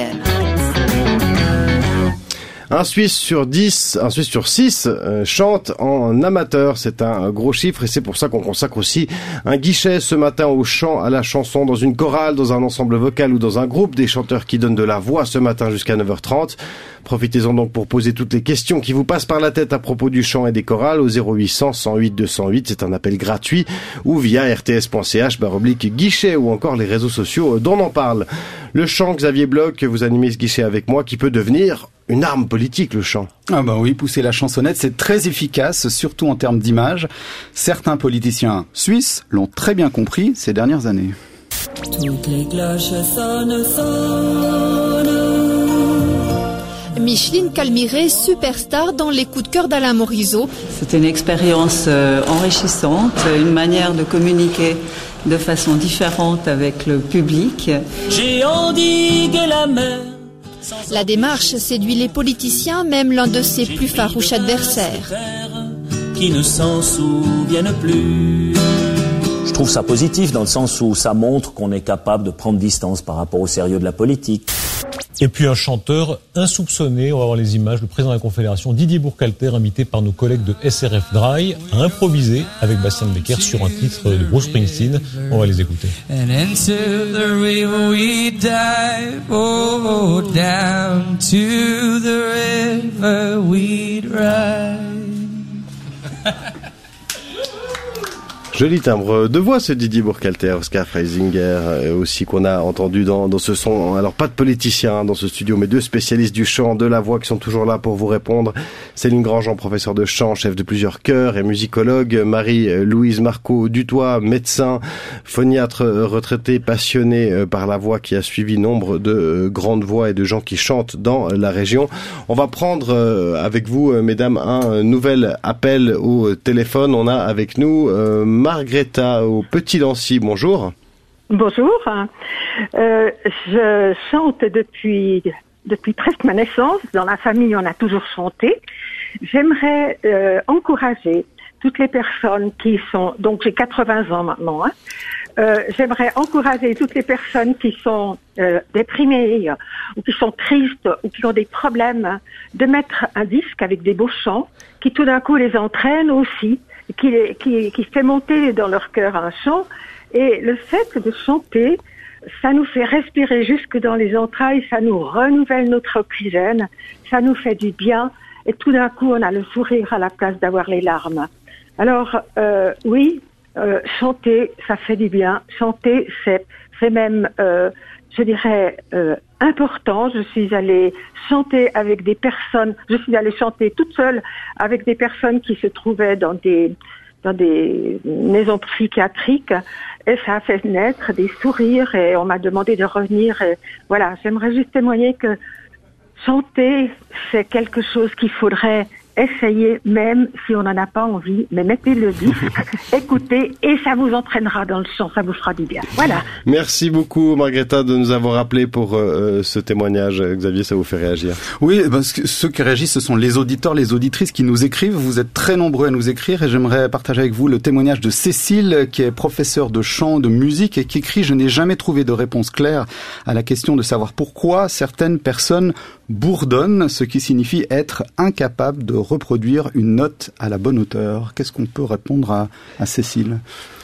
Un Suisse sur dix, un Suisse sur six euh, chante en amateur. C'est un gros chiffre et c'est pour ça qu'on consacre aussi un guichet ce matin au chant, à la chanson, dans une chorale, dans un ensemble vocal ou dans un groupe. Des chanteurs qui donnent de la voix ce matin jusqu'à neuf heures trente. Profitez-en donc pour poser toutes les questions qui vous passent par la tête à propos du chant et des chorales au zéro huit cents, cent huit, deux cent huit. C'est un appel gratuit ou via r t s point c h barre oblique guichet ou encore les réseaux sociaux dont on en parle. Le chant, Xavier Bloch, vous animez ce guichet avec moi qui peut devenir une arme politique, le chant. Ah bah oui, pousser la chansonnette, c'est très efficace, surtout en termes d'image. Certains politiciens suisses l'ont très bien compris ces dernières années. Toutes les cloches sonnent, sonnent. Micheline Calmiré, superstar dans les coups de cœur d'Alain Morisot. C'était une expérience euh, enrichissante, une manière de communiquer de façon différente avec le public. J'ai endigué la mer. La démarche séduit les politiciens, même l'un de ses plus farouches adversaires. Qui ne s'en souviennent plus. Je trouve ça positif dans le sens où ça montre qu'on est capable de prendre distance par rapport au sérieux de la politique. Et puis un chanteur insoupçonné, on va voir les images, le président de la Confédération, Didier Bourcalter, invité par nos collègues de S R F Dry, a improvisé avec Bastien Becker sur un titre de Bruce Springsteen. On va les écouter. And into the river we dive, oh, down to the river we ride. Joli timbre de voix, ce Didier Bourcalter, Oscar Freisinger, aussi qu'on a entendu dans, dans ce son. Alors, pas de politiciens dans ce studio, mais deux spécialistes du chant, de la voix qui sont toujours là pour vous répondre. Céline Grandjean, professeure de chant, chef de plusieurs chœurs et musicologue. Marie-Louise Marco-Dutoit, médecin, phoniatre retraité, passionné par la voix, qui a suivi nombre de grandes voix et de gens qui chantent dans la région. On va prendre avec vous, mesdames, un nouvel appel au téléphone. On a avec nous euh, Margretha au Petit-Lancy, bonjour. Bonjour. Euh, je chante depuis depuis presque ma naissance. Dans la famille, on a toujours chanté. J'aimerais euh, encourager toutes les personnes qui sont... Donc, j'ai quatre-vingts ans maintenant. Hein. Euh, j'aimerais encourager toutes les personnes qui sont euh, déprimées ou qui sont tristes ou qui ont des problèmes de mettre un disque avec des beaux chants qui tout d'un coup les entraînent aussi, qui, qui, qui fait monter dans leur cœur un chant. Et le fait de chanter, ça nous fait respirer jusque dans les entrailles, ça nous renouvelle notre oxygène, ça nous fait du bien. Et tout d'un coup, on a le sourire à la place d'avoir les larmes. Alors, euh, oui, euh, chanter, ça fait du bien. Chanter, c'est, c'est même, euh, je dirais, euh, important. Je suis allée chanter avec des personnes, je suis allée chanter toute seule avec des personnes qui se trouvaient dans des, dans des maisons psychiatriques. Et ça a fait naître des sourires et on m'a demandé de revenir. Et voilà, j'aimerais juste témoigner que chanter, c'est quelque chose qu'il faudrait essayer, même si on n'en a pas envie, mais mettez le disque, écoutez, et ça vous entraînera dans le chant, ça vous fera du bien. Voilà. Merci beaucoup, Margretha, de nous avoir appelé pour euh, ce témoignage. Xavier, ça vous fait réagir? Oui, parce que ceux qui réagissent, ce sont les auditeurs, les auditrices qui nous écrivent. Vous êtes très nombreux à nous écrire et j'aimerais partager avec vous le témoignage de Cécile, qui est professeure de chant, de musique et qui écrit « Je n'ai jamais trouvé de réponse claire à la question de savoir pourquoi certaines personnes bourdonnent, ce qui signifie être incapable de reproduire une note à la bonne hauteur. » Qu'est-ce qu'on peut répondre à, à Cécile?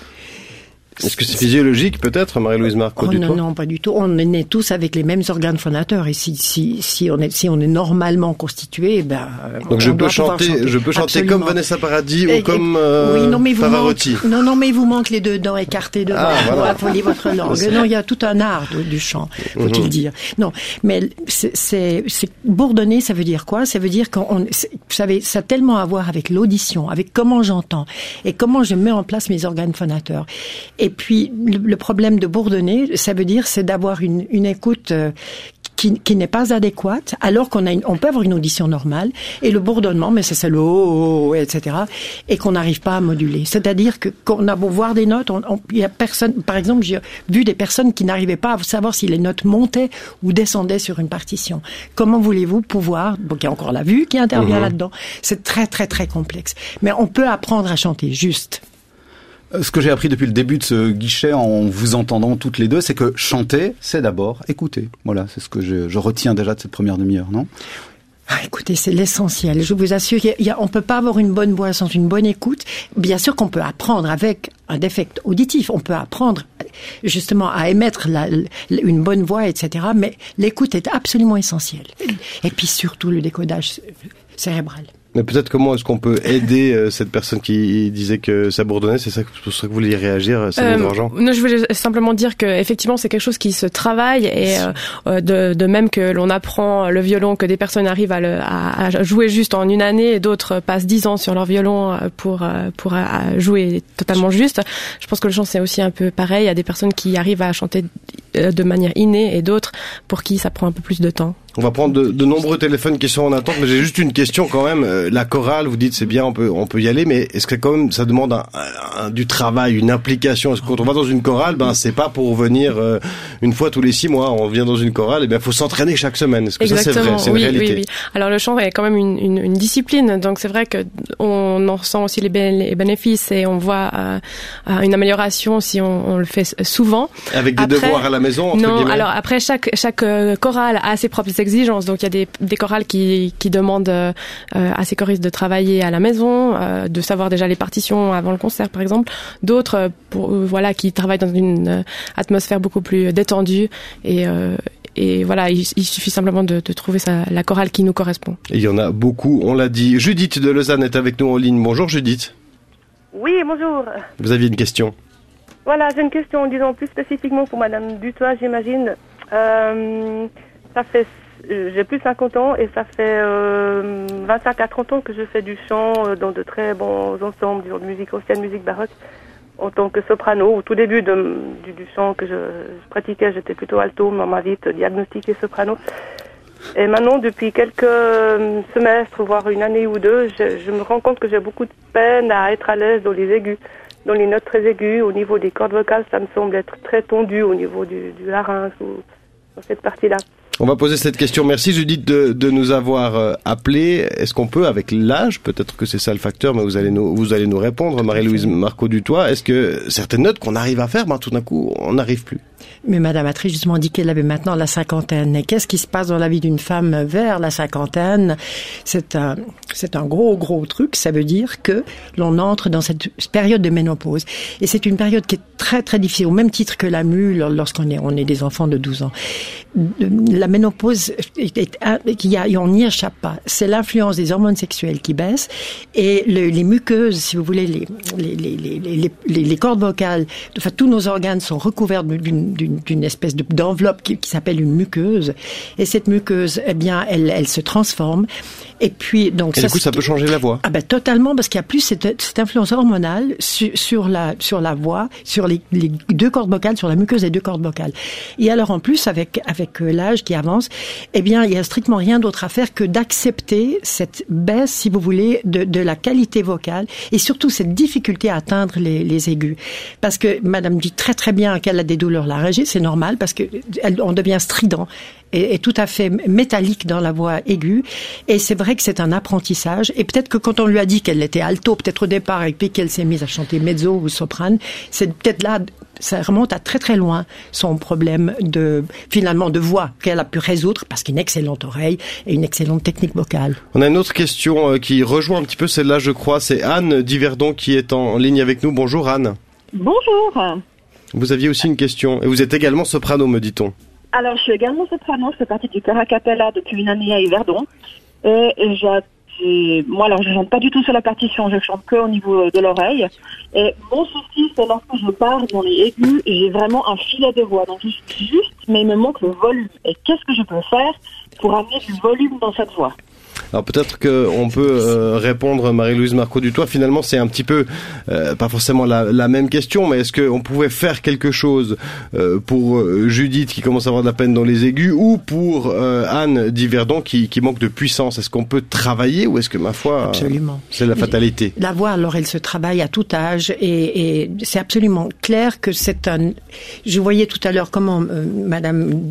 Est-ce que c'est physiologique, peut-être, Marie-Louise Marco, oh, du non, tout? non, pas du tout. On est nés tous avec les mêmes organes fondateurs. Et si, si, si on est, si on est normalement constitué, ben. Donc je peux chanter, chanter, je peux chanter Absolument. Comme Vanessa Paradis et, ou comme euh, oui, non, mais vous Pavarotti. Manque, non, non, mais il vous manque les deux dents écartées devant ah, pour voilà. affoler votre langue. Non, il y a tout un art de, du chant, faut-il mm-hmm. dire. Non, mais c'est, c'est, c'est bourdonner, ça veut dire quoi? Ça veut dire qu'on, vous savez, ça a tellement à voir avec l'audition, avec comment j'entends et comment je mets en place mes organes fondateurs. Et puis, le, le problème de bourdonner, ça veut dire, c'est d'avoir une, une écoute euh, qui, qui n'est pas adéquate, alors qu'on a une, on peut avoir une audition normale, et le bourdonnement, mais c'est, c'est le oh, oh, oh, et cetera, et qu'on n'arrive pas à moduler. C'est-à-dire que qu'on a beau voir des notes, on, on, il y a personne, par exemple, j'ai vu des personnes qui n'arrivaient pas à savoir si les notes montaient ou descendaient sur une partition. Comment voulez-vous pouvoir, donc il y a encore la vue qui intervient mmh. là-dedans, c'est très très très complexe. Mais on peut apprendre à chanter, juste. Ce que j'ai appris depuis le début de ce guichet en vous entendant toutes les deux, c'est que chanter, c'est d'abord écouter. Voilà, c'est ce que je, je retiens déjà de cette première demi-heure, non ? Ah, écoutez, c'est l'essentiel. Je vous assure, il y a, il y a, on peut pas avoir une bonne voix sans une bonne écoute. Bien sûr qu'on peut apprendre avec un défect auditif. On peut apprendre justement à émettre la, la, une bonne voix, et cetera. Mais l'écoute est absolument essentielle. Et puis surtout le décodage cérébral. Mais peut-être comment est-ce qu'on peut aider euh, cette personne qui disait que ça bourdonnait, c'est ça que, pour ça que vous vouliez réagir, Sabine euh, Grandjean ? Non, je voulais simplement dire que effectivement c'est quelque chose qui se travaille et euh, de, de même que l'on apprend le violon, que des personnes arrivent à, le, à, à jouer juste en une année et d'autres passent dix ans sur leur violon pour pour jouer totalement juste. Je pense que le chant c'est aussi un peu pareil. Il y a des personnes qui arrivent à chanter de manière innée et d'autres pour qui ça prend un peu plus de temps. On va prendre de, de nombreux téléphones qui sont en attente, mais j'ai juste une question quand même. Euh, la chorale, vous dites c'est bien, on peut on peut y aller, mais est-ce que quand même ça demande un, un, du travail, une implication ? Est-ce que quand on va dans une chorale, ben c'est pas pour venir euh, une fois tous les six mois. On vient dans une chorale, et bien faut s'entraîner chaque semaine. Est-ce que Exactement. ça c'est vrai, c'est une oui, réalité ? Oui, oui. Alors le chant est quand même une, une, une discipline, donc c'est vrai que on en ressent aussi les, bé- les bénéfices et on voit euh, une amélioration si on, on le fait souvent. Avec des après, devoirs à la maison, entre non, guillemets. alors après chaque chaque chorale a ses propres exigences, donc il y a des des chorales qui qui demandent euh, à ces choristes de travailler à la maison, euh, de savoir déjà les partitions avant le concert par exemple, d'autres euh, pour euh, voilà qui travaillent dans une euh, atmosphère beaucoup plus détendue et euh, et voilà, il, il suffit simplement de, de trouver sa, la chorale qui nous correspond. Et il y en a beaucoup, on l'a dit. Judith de Lausanne est avec nous en ligne. Bonjour Judith. Oui, bonjour. Vous aviez une question ? Voilà, j'ai une question, disons plus spécifiquement pour Madame Dutoit, j'imagine. Euh, ça fait J'ai plus de cinquante ans et ça fait euh, vingt-cinq à trente ans que je fais du chant dans de très bons ensembles, disons de musique ancienne, musique baroque, en tant que soprano. Au tout début de, du, du chant que je, je pratiquais, j'étais plutôt alto, mais on m'a vite diagnostiqué soprano. Et maintenant, depuis quelques semestres, voire une année ou deux, je, je me rends compte que j'ai beaucoup de peine à être à l'aise dans les aigus, dans les notes très aiguës. Au niveau des cordes vocales, ça me semble être très tendu au niveau du, du larynx ou dans cette partie-là. On va poser cette question. Merci Judith de, de nous avoir euh, appelé. Est-ce qu'on peut, avec l'âge, peut-être que c'est ça le facteur, mais vous allez nous, vous allez nous répondre, Marie-Louise Marco-Dutoit, est-ce que certaines notes qu'on arrive à faire, ben, tout d'un coup, on n'arrive plus ? Mais Madame Attré, justement, dit qu'elle avait maintenant la cinquantaine. Et qu'est-ce qui se passe dans la vie d'une femme vers la cinquantaine ? C'est un, c'est un gros, gros truc. Ça veut dire que l'on entre dans cette période de ménopause. Et c'est une période qui est très, très difficile, au même titre que la mue lorsqu'on est, on est des enfants de douze ans. La ménopause, est, est, est, y a, on n'y échappe pas. C'est l'influence des hormones sexuelles qui baissent et le, les muqueuses, si vous voulez, les, les, les, les, les, les, les cordes vocales, enfin tous nos organes sont recouverts d'une, d'une, d'une espèce de, d'enveloppe qui, qui s'appelle une muqueuse. Et cette muqueuse, eh bien, elle, elle se transforme. Et puis donc et ça, du coup, ça peut changer la voix. Ah ben totalement, parce qu'il y a plus cette, cette influence hormonale sur, sur la sur la voix, sur les, les deux cordes vocales, sur la muqueuse des deux cordes vocales. Et alors en plus avec avec l'âge qui avance, eh bien il y a strictement rien d'autre à faire que d'accepter cette baisse, si vous voulez, de de la qualité vocale et surtout cette difficulté à atteindre les les aigus. Parce que Madame dit très très bien qu'elle a des douleurs laryngées, c'est normal parce que elle, on devient strident. Est, est tout à fait métallique dans la voix aiguë. Et c'est vrai que c'est un apprentissage. Et peut-être que quand on lui a dit qu'elle était alto, peut-être au départ, et puis qu'elle s'est mise à chanter mezzo ou soprane, c'est peut-être là, ça remonte à très très loin son problème de, finalement, de voix qu'elle a pu résoudre parce qu'une excellente oreille et une excellente technique vocale. On a une autre question qui rejoint un petit peu celle-là, je crois. C'est Anne Diverdon qui est en ligne avec nous. Bonjour Anne. Bonjour. Vous aviez aussi une question. Et vous êtes également soprano, me dit-on. Alors, je suis également soprano, je fais partie du chœur a cappella depuis une année à Yverdon. Et j'ai, moi, alors, je chante pas du tout sur la partition, je chante que au niveau de l'oreille. Et mon souci, c'est lorsque je parle dans les aigus, j'ai vraiment un filet de voix. Donc, juste, juste, mais il me manque le volume. Et qu'est-ce que je peux faire pour amener du volume dans cette voix ? Alors peut-être qu'on peut euh, répondre, Marie-Louise Marcot-Dutoit, finalement c'est un petit peu, euh, pas forcément la, la même question, mais est-ce qu'on pouvait faire quelque chose euh, pour euh, Judith qui commence à avoir de la peine dans les aigus, ou pour euh, Anne d'Yverdon qui, qui manque de puissance? Est-ce qu'on peut travailler, ou est-ce que, ma foi, absolument, c'est la fatalité? La voix, alors elle se travaille à tout âge, et, et c'est absolument clair que c'est un... Je voyais tout à l'heure comment euh, Madame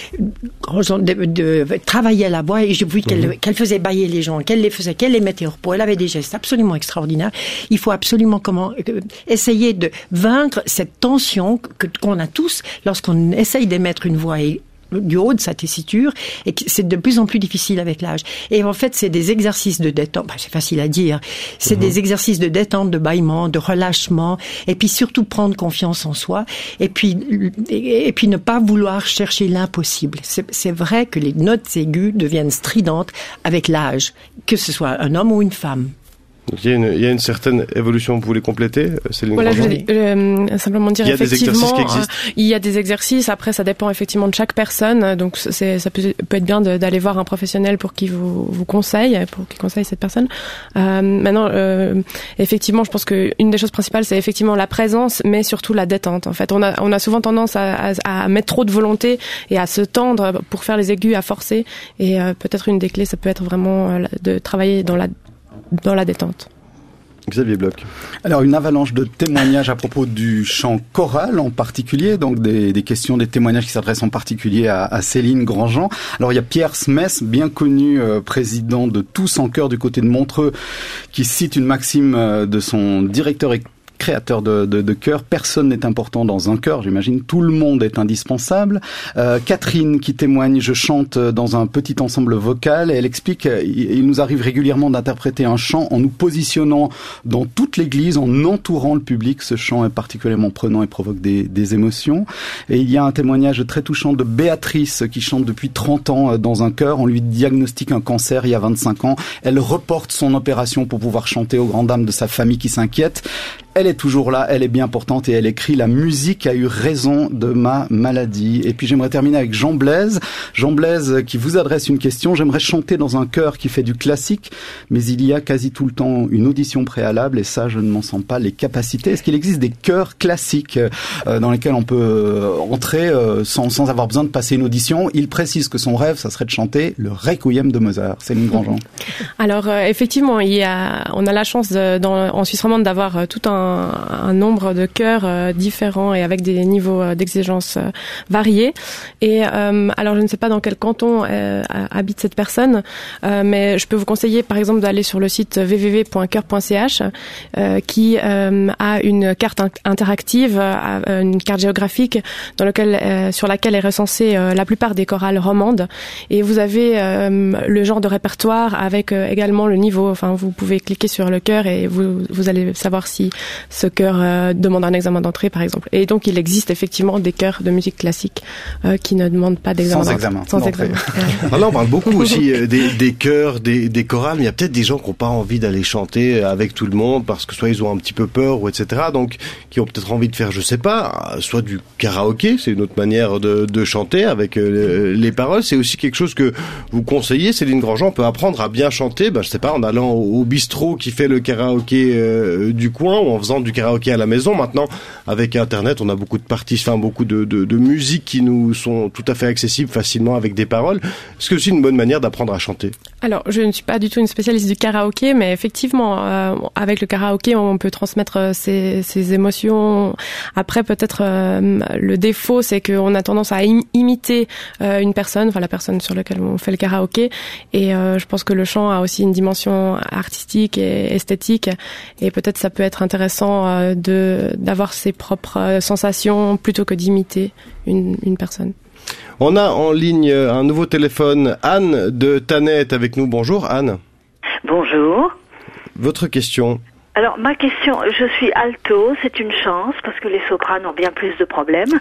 de, de, de, de, travaillait la voix, et j'ai vu qu'elle, mmh. qu'elle faisait bailler les gens, qu'elle les faisait, qu'elle les mettait au repos. Elle avait des gestes absolument extraordinaires. Il faut absolument comment euh, essayer de vaincre cette tension que, qu'on a tous lorsqu'on essaye d'émettre une voix et du haut de sa tessiture, et c'est de plus en plus difficile avec l'âge. Et en fait, c'est des exercices de détente, bah, c'est facile à dire, c'est mmh. des exercices de détente, de bâillement, de relâchement, et puis surtout prendre confiance en soi, et puis et, et puis ne pas vouloir chercher l'impossible. C'est, c'est vrai que les notes aiguës deviennent stridentes avec l'âge, que ce soit un homme ou une femme. Donc, il y a une, il y a une certaine évolution. Vous voulez compléter, Céline Voilà, Grandjean? je voulais euh, simplement dire, il y a effectivement, des exercices qui existent. Euh, il y a des exercices. Après, ça dépend effectivement de chaque personne. Donc, c'est, ça peut, peut être bien de, d'aller voir un professionnel pour qui vous, vous conseille, pour qui conseille cette personne. Euh, maintenant, euh, effectivement, je pense que une des choses principales, c'est effectivement la présence, mais surtout la détente. En fait, on a, on a souvent tendance à, à, à mettre trop de volonté et à se tendre pour faire les aigus, à forcer. Et euh, peut-être une des clés, ça peut être vraiment de travailler dans la, dans la détente. Xavier Bloch. Alors, une avalanche de témoignages à propos du chant choral en particulier, donc des, des questions, des témoignages qui s'adressent en particulier à, à Céline Grandjean. Alors, il y a Pierre Smith, bien connu euh, président de Tous en Chœur du côté de Montreux, qui cite une maxime euh, de son directeur et créateur de, de, de chœur. Personne n'est important dans un chœur, j'imagine. Tout le monde est indispensable. Euh, Catherine qui témoigne, je chante dans un petit ensemble vocal, et elle explique, il, il nous arrive régulièrement d'interpréter un chant en nous positionnant dans toute l'église, en entourant le public. Ce chant est particulièrement prenant et provoque des, des émotions. Et il y a un témoignage très touchant de Béatrice qui chante depuis trente ans dans un chœur. On lui diagnostique un cancer il y a vingt-cinq ans. Elle reporte son opération pour pouvoir chanter aux grandes dames de sa famille qui s'inquiète. Elle est toujours là, elle est bien portante et elle écrit « La musique a eu raison de ma maladie ». Et puis j'aimerais terminer avec Jean Blaise. Jean Blaise qui vous adresse une question. J'aimerais chanter dans un chœur qui fait du classique, mais il y a quasi tout le temps une audition préalable et ça, je ne m'en sens pas les capacités. Est-ce qu'il existe des chœurs classiques euh, dans lesquels on peut euh, entrer euh, sans, sans avoir besoin de passer une audition? Il précise que son rêve, ça serait de chanter le Requiem de Mozart. Céline Grandjean. Alors euh, effectivement, il y a, on a la chance de, dans, en Suisse romande d'avoir euh, tout un un nombre de chœurs euh, différents et avec des niveaux euh, d'exigence euh, variés. Et euh, alors, je ne sais pas dans quel canton euh, habite cette personne, euh, mais je peux vous conseiller, par exemple, d'aller sur le site w w w point chœur point c h euh, qui euh, a une carte in- interactive, euh, une carte géographique dans lequel, euh, sur laquelle est recensée euh, la plupart des chorales romandes. Et vous avez euh, le genre de répertoire avec euh, également le niveau. Enfin, vous pouvez cliquer sur le chœur et vous, vous allez savoir si ce chœur euh, demande un examen d'entrée, par exemple. Et donc, il existe effectivement des chœurs de musique classique euh, qui ne demandent pas d'examen Sans d'entrée. examen. Sans d'entrée. examen. Alors là, on parle beaucoup aussi euh, des, des chœurs, des, des chorales, mais il y a peut-être des gens qui n'ont pas envie d'aller chanter avec tout le monde parce que soit ils ont un petit peu peur, ou et cetera. Donc, qui ont peut-être envie de faire, je sais pas, soit du karaoké, c'est une autre manière de, de chanter avec euh, les paroles. C'est aussi quelque chose que vous conseillez, Céline Grandjean. On peut apprendre à bien chanter, ben, je sais pas, en allant au, au bistrot qui fait le karaoké euh, du coin, ou en faisant du karaoké à la maison. Maintenant, avec Internet, on a beaucoup de parties, enfin beaucoup de, de, de musiques qui nous sont tout à fait accessibles facilement avec des paroles. Est-ce que c'est aussi une bonne manière d'apprendre à chanter? Alors, je ne suis pas du tout une spécialiste du karaoké, mais effectivement, euh, avec le karaoké, on peut transmettre ses, ses émotions. Après, peut-être euh, le défaut, c'est qu'on a tendance à im- imiter euh, une personne, enfin la personne sur laquelle on fait le karaoké. Et euh, je pense que le chant a aussi une dimension artistique et esthétique, et peut-être ça peut être intéressant euh, de d'avoir ses propres sensations plutôt que d'imiter une, une personne. On a en ligne un nouveau téléphone. Anne de Tannay est avec nous. Bonjour Anne. Bonjour. Votre question? Alors ma question, je suis alto, c'est une chance parce que les sopranes ont bien plus de problèmes.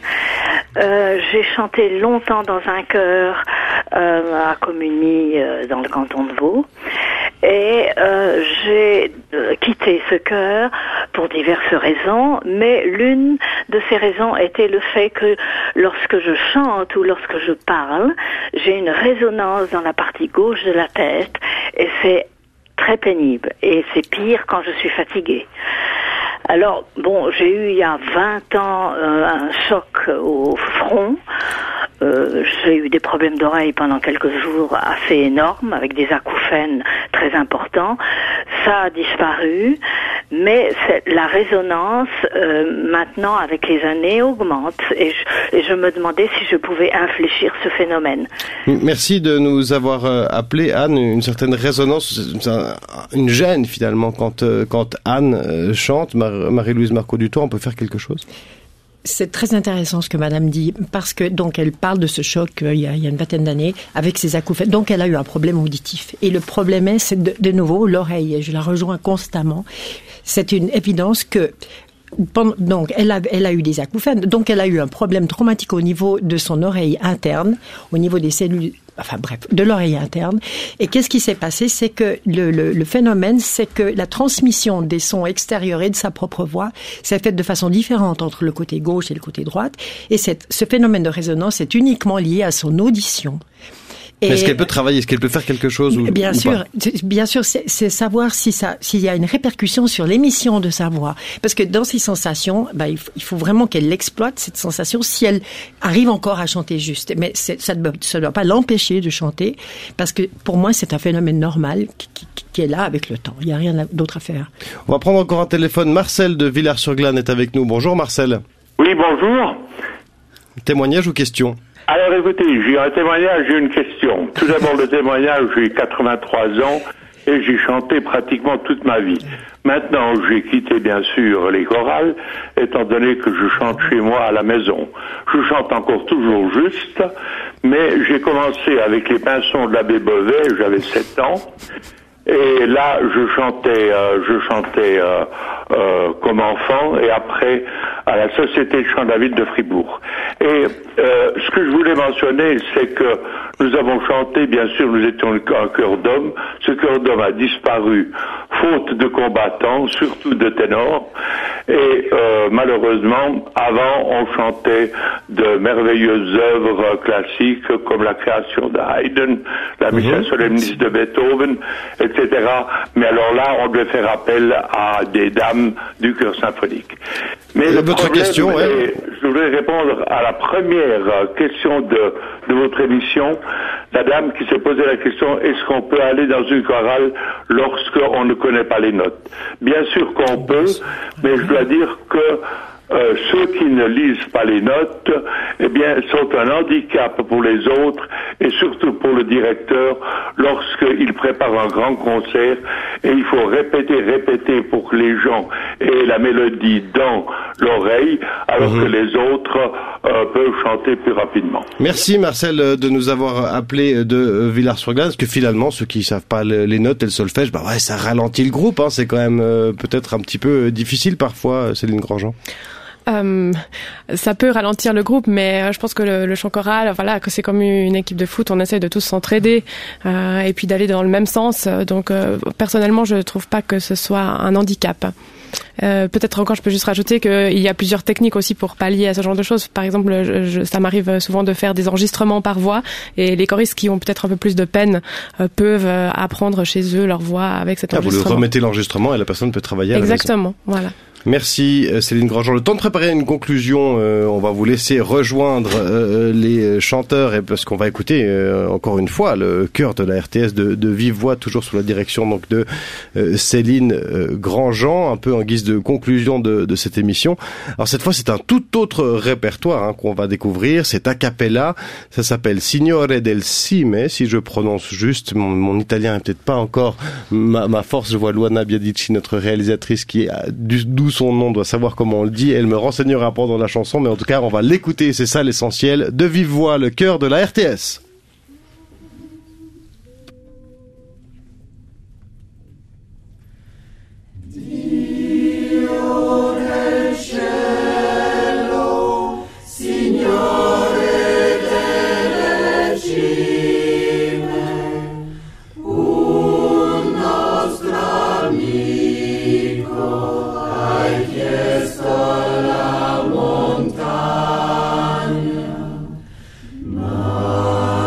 Euh, j'ai chanté longtemps dans un chœur euh, à Communy euh, dans le canton de Vaud et euh, j'ai euh, quitté ce chœur pour diverses raisons, mais l'une de ces raisons était le fait que lorsque je chante ou lorsque je parle, j'ai une résonance dans la partie gauche de la tête et c'est très pénible. Et c'est pire quand je suis fatiguée. Alors, bon, j'ai eu il y a vingt ans euh, un choc au front. Euh, j'ai eu des problèmes d'oreille pendant quelques jours assez énormes, avec des acouphènes très importants. Ça a disparu, mais c'est, la résonance, euh, maintenant, avec les années, augmente. Et je, et je me demandais si je pouvais infléchir ce phénomène. Merci de nous avoir euh, appelé, Anne. Une certaine résonance, une gêne, finalement, quand, euh, quand Anne euh, chante. Mar- Marie-Louise Marcot-Dutoit, on peut faire quelque chose ? C'est très intéressant ce que Madame dit, parce que donc elle parle de ce choc euh, il, y a, il y a une vingtaine d'années avec ses acouphènes. Donc elle a eu un problème auditif. Et le problème est, c'est de, de nouveau l'oreille. Et je la rejoins constamment. C'est une évidence que pendant, donc elle a, elle a eu des acouphènes. Donc elle a eu un problème traumatique au niveau de son oreille interne, au niveau des cellules. Enfin bref, de l'oreille interne. Et qu'est-ce qui s'est passé? C'est que le, le, le phénomène, c'est que la transmission des sons extérieurs et de sa propre voix s'est faite de façon différente entre le côté gauche et le côté droite. Et cette, ce phénomène de résonance est uniquement lié à son audition. Et est-ce qu'elle peut travailler? Est-ce qu'elle peut faire quelque chose ou, Bien ou sûr, pas bien sûr, c'est, c'est savoir si ça, s'il y a une répercussion sur l'émission de sa voix. Parce que dans ces sensations, bah, il, faut, il faut vraiment qu'elle l'exploite, cette sensation, si elle arrive encore à chanter juste. Mais c'est, ça ne ça doit pas l'empêcher de chanter, parce que pour moi, c'est un phénomène normal qui, qui, qui est là avec le temps. Il n'y a rien d'autre à faire. On va prendre encore un téléphone. Marcel de Villars-sur-Glâne est avec nous. Bonjour Marcel. Oui, bonjour. Témoignage ou question? Alors écoutez, j'ai un témoignage, j'ai une question. Tout d'abord le témoignage, j'ai quatre-vingt-trois ans et j'ai chanté pratiquement toute ma vie. Maintenant, j'ai quitté bien sûr les chorales, étant donné que je chante chez moi à la maison. Je chante encore toujours juste, mais j'ai commencé avec les pinsons de l'abbé Beauvais, j'avais sept ans. Et là, je chantais, euh, je chantais euh, euh, comme enfant, et après à la Société de chant de la ville de Fribourg. Et euh, ce que je voulais mentionner, c'est que nous avons chanté, bien sûr, nous étions un chœur d'hommes. Ce chœur d'hommes a disparu, faute de combattants, surtout de ténors. Et euh, malheureusement, avant, on chantait de merveilleuses œuvres classiques comme la création de Haydn, la Missa Solemnis de Beethoven, et cetera. Mais alors là, on devait faire appel à des dames du chœur symphonique. Mais le votre problème, question, est, ouais. je voudrais répondre à la première question de, de votre émission. La dame qui s'est posé la question, est-ce qu'on peut aller dans une chorale lorsqu'on ne connaît pas les notes? Bien sûr qu'on peut, mais je dois dire que Euh, ceux qui ne lisent pas les notes, eh bien, sont un handicap pour les autres et surtout pour le directeur lorsqu'il prépare un grand concert et il faut répéter, répéter pour que les gens aient la mélodie dans l'oreille alors mmh. que les autres euh, peuvent chanter plus rapidement. Merci Marcel de nous avoir appelé de Villars-sur-Glâne, parce que finalement, ceux qui savent pas les notes et le solfège, bah ouais, ça ralentit le groupe, hein, c'est quand même euh, peut-être un petit peu difficile parfois, Céline Grandjean. Euh, ça peut ralentir le groupe, mais je pense que le, le chant choral, voilà, que c'est comme une équipe de foot, on essaie de tous s'entraider euh, et puis d'aller dans le même sens. Donc, euh, personnellement, je trouve pas que ce soit un handicap. Euh, peut-être encore, je peux juste rajouter qu'il y a plusieurs techniques aussi pour pallier à ce genre de choses. Par exemple, je, je, ça m'arrive souvent de faire des enregistrements par voix, et les choristes qui ont peut-être un peu plus de peine euh, peuvent euh, apprendre chez eux leur voix avec cet ah, enregistrement. Vous le remettez l'enregistrement et la personne peut travailler à Exactement, la maison. Voilà. Merci Céline Grandjean. Le temps de préparer une conclusion, euh, on va vous laisser rejoindre euh, les chanteurs, et parce qu'on va écouter euh, encore une fois le chœur de la R T S de, de vive voix, toujours sous la direction donc de euh, Céline euh, Grandjean, un peu en guise de conclusion de, de cette émission. Alors cette fois c'est un tout autre répertoire hein, qu'on va découvrir, c'est a cappella, ça s'appelle Signore del Cime, si je prononce juste, mon, mon italien est peut-être pas encore ma, ma force. Je vois Luana Biadici, notre réalisatrice, qui est d'où son nom doit savoir comment on le dit. Elle me renseignera pendant la chanson, mais en tout cas, on va l'écouter. C'est ça l'essentiel. De vive voix, le chœur de la R T S. La montagna, ma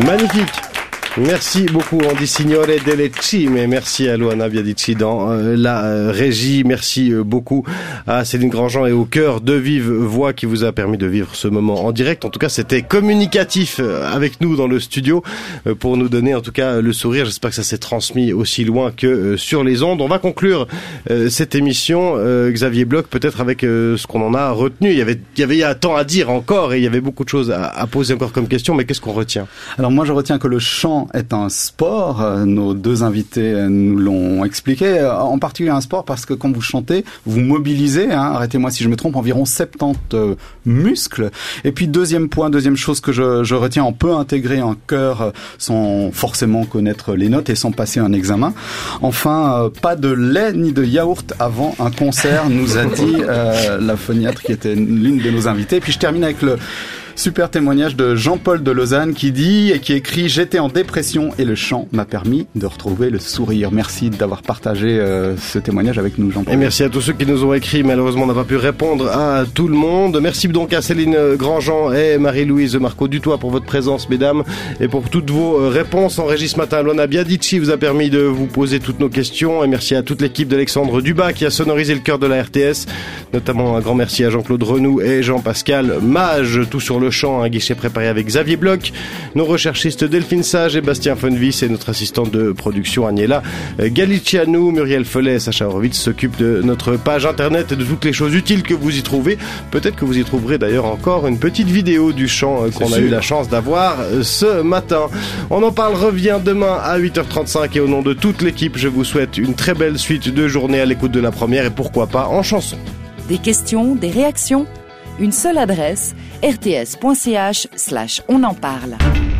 Magnifique. Merci beaucoup Andy Signore delle Cime, merci à Luana Biadici dans euh, la euh, régie, merci euh, beaucoup à Céline Grandjean et au cœur de Vive Voix qui vous a permis de vivre ce moment en direct. En tout cas, c'était communicatif euh, avec nous dans le studio euh, pour nous donner en tout cas le sourire. J'espère que ça s'est transmis aussi loin que euh, sur les ondes. On va conclure euh, cette émission, euh, Xavier Bloch, peut-être avec euh, ce qu'on en a retenu. Il y avait il y avait il y a tant à dire encore et il y avait beaucoup de choses à, à poser encore comme question, mais qu'est-ce qu'on retient? Alors moi je retiens que le chant est un sport. Nos deux invités nous l'ont expliqué. En particulier un sport parce que quand vous chantez, vous mobilisez, hein, arrêtez-moi si je me trompe, environ soixante-dix muscles. Et puis deuxième point, deuxième chose que je, je retiens, on peut intégrer un chœur sans forcément connaître les notes et sans passer un examen. Enfin, pas de lait ni de yaourt avant un concert, nous a dit euh, la phoniatre qui était l'une de nos invitées. Et puis je termine avec le super témoignage de Jean-Paul de Lausanne qui dit et qui écrit « J'étais en dépression et le chant m'a permis de retrouver le sourire ». Merci d'avoir partagé euh, ce témoignage avec nous, Jean-Paul. Et merci à tous ceux qui nous ont écrit. Malheureusement, on n'a pas pu répondre à tout le monde. Merci donc à Céline Grandjean et Marie-Louise Marco Dutoit pour votre présence, mesdames, et pour toutes vos réponses. En régie ce matin, Luana Biadici vous a permis de vous poser toutes nos questions. Et merci à toute l'équipe d'Alexandre Dubas qui a sonorisé le cœur de la R T S. Notamment un grand merci à Jean-Claude Renou et Jean-Pascal Mage. Tout sur le chant, un guichet préparé avec Xavier Bloch, nos recherchistes Delphine Sage et Bastien Fonvis et notre assistante de production Agnella Galicianou. Muriel Follet et Sacha Horowitz s'occupent de notre page internet et de toutes les choses utiles que vous y trouvez. Peut-être que vous y trouverez d'ailleurs encore une petite vidéo du chant qu'on C'est a sûr. eu la chance d'avoir ce matin. On en parle revient demain à huit heures trente-cinq et au nom de toute l'équipe, je vous souhaite une très belle suite de journée à l'écoute de la première et pourquoi pas en chanson. Des questions, des réactions, une seule adresse, r t s point c h slash on en parle.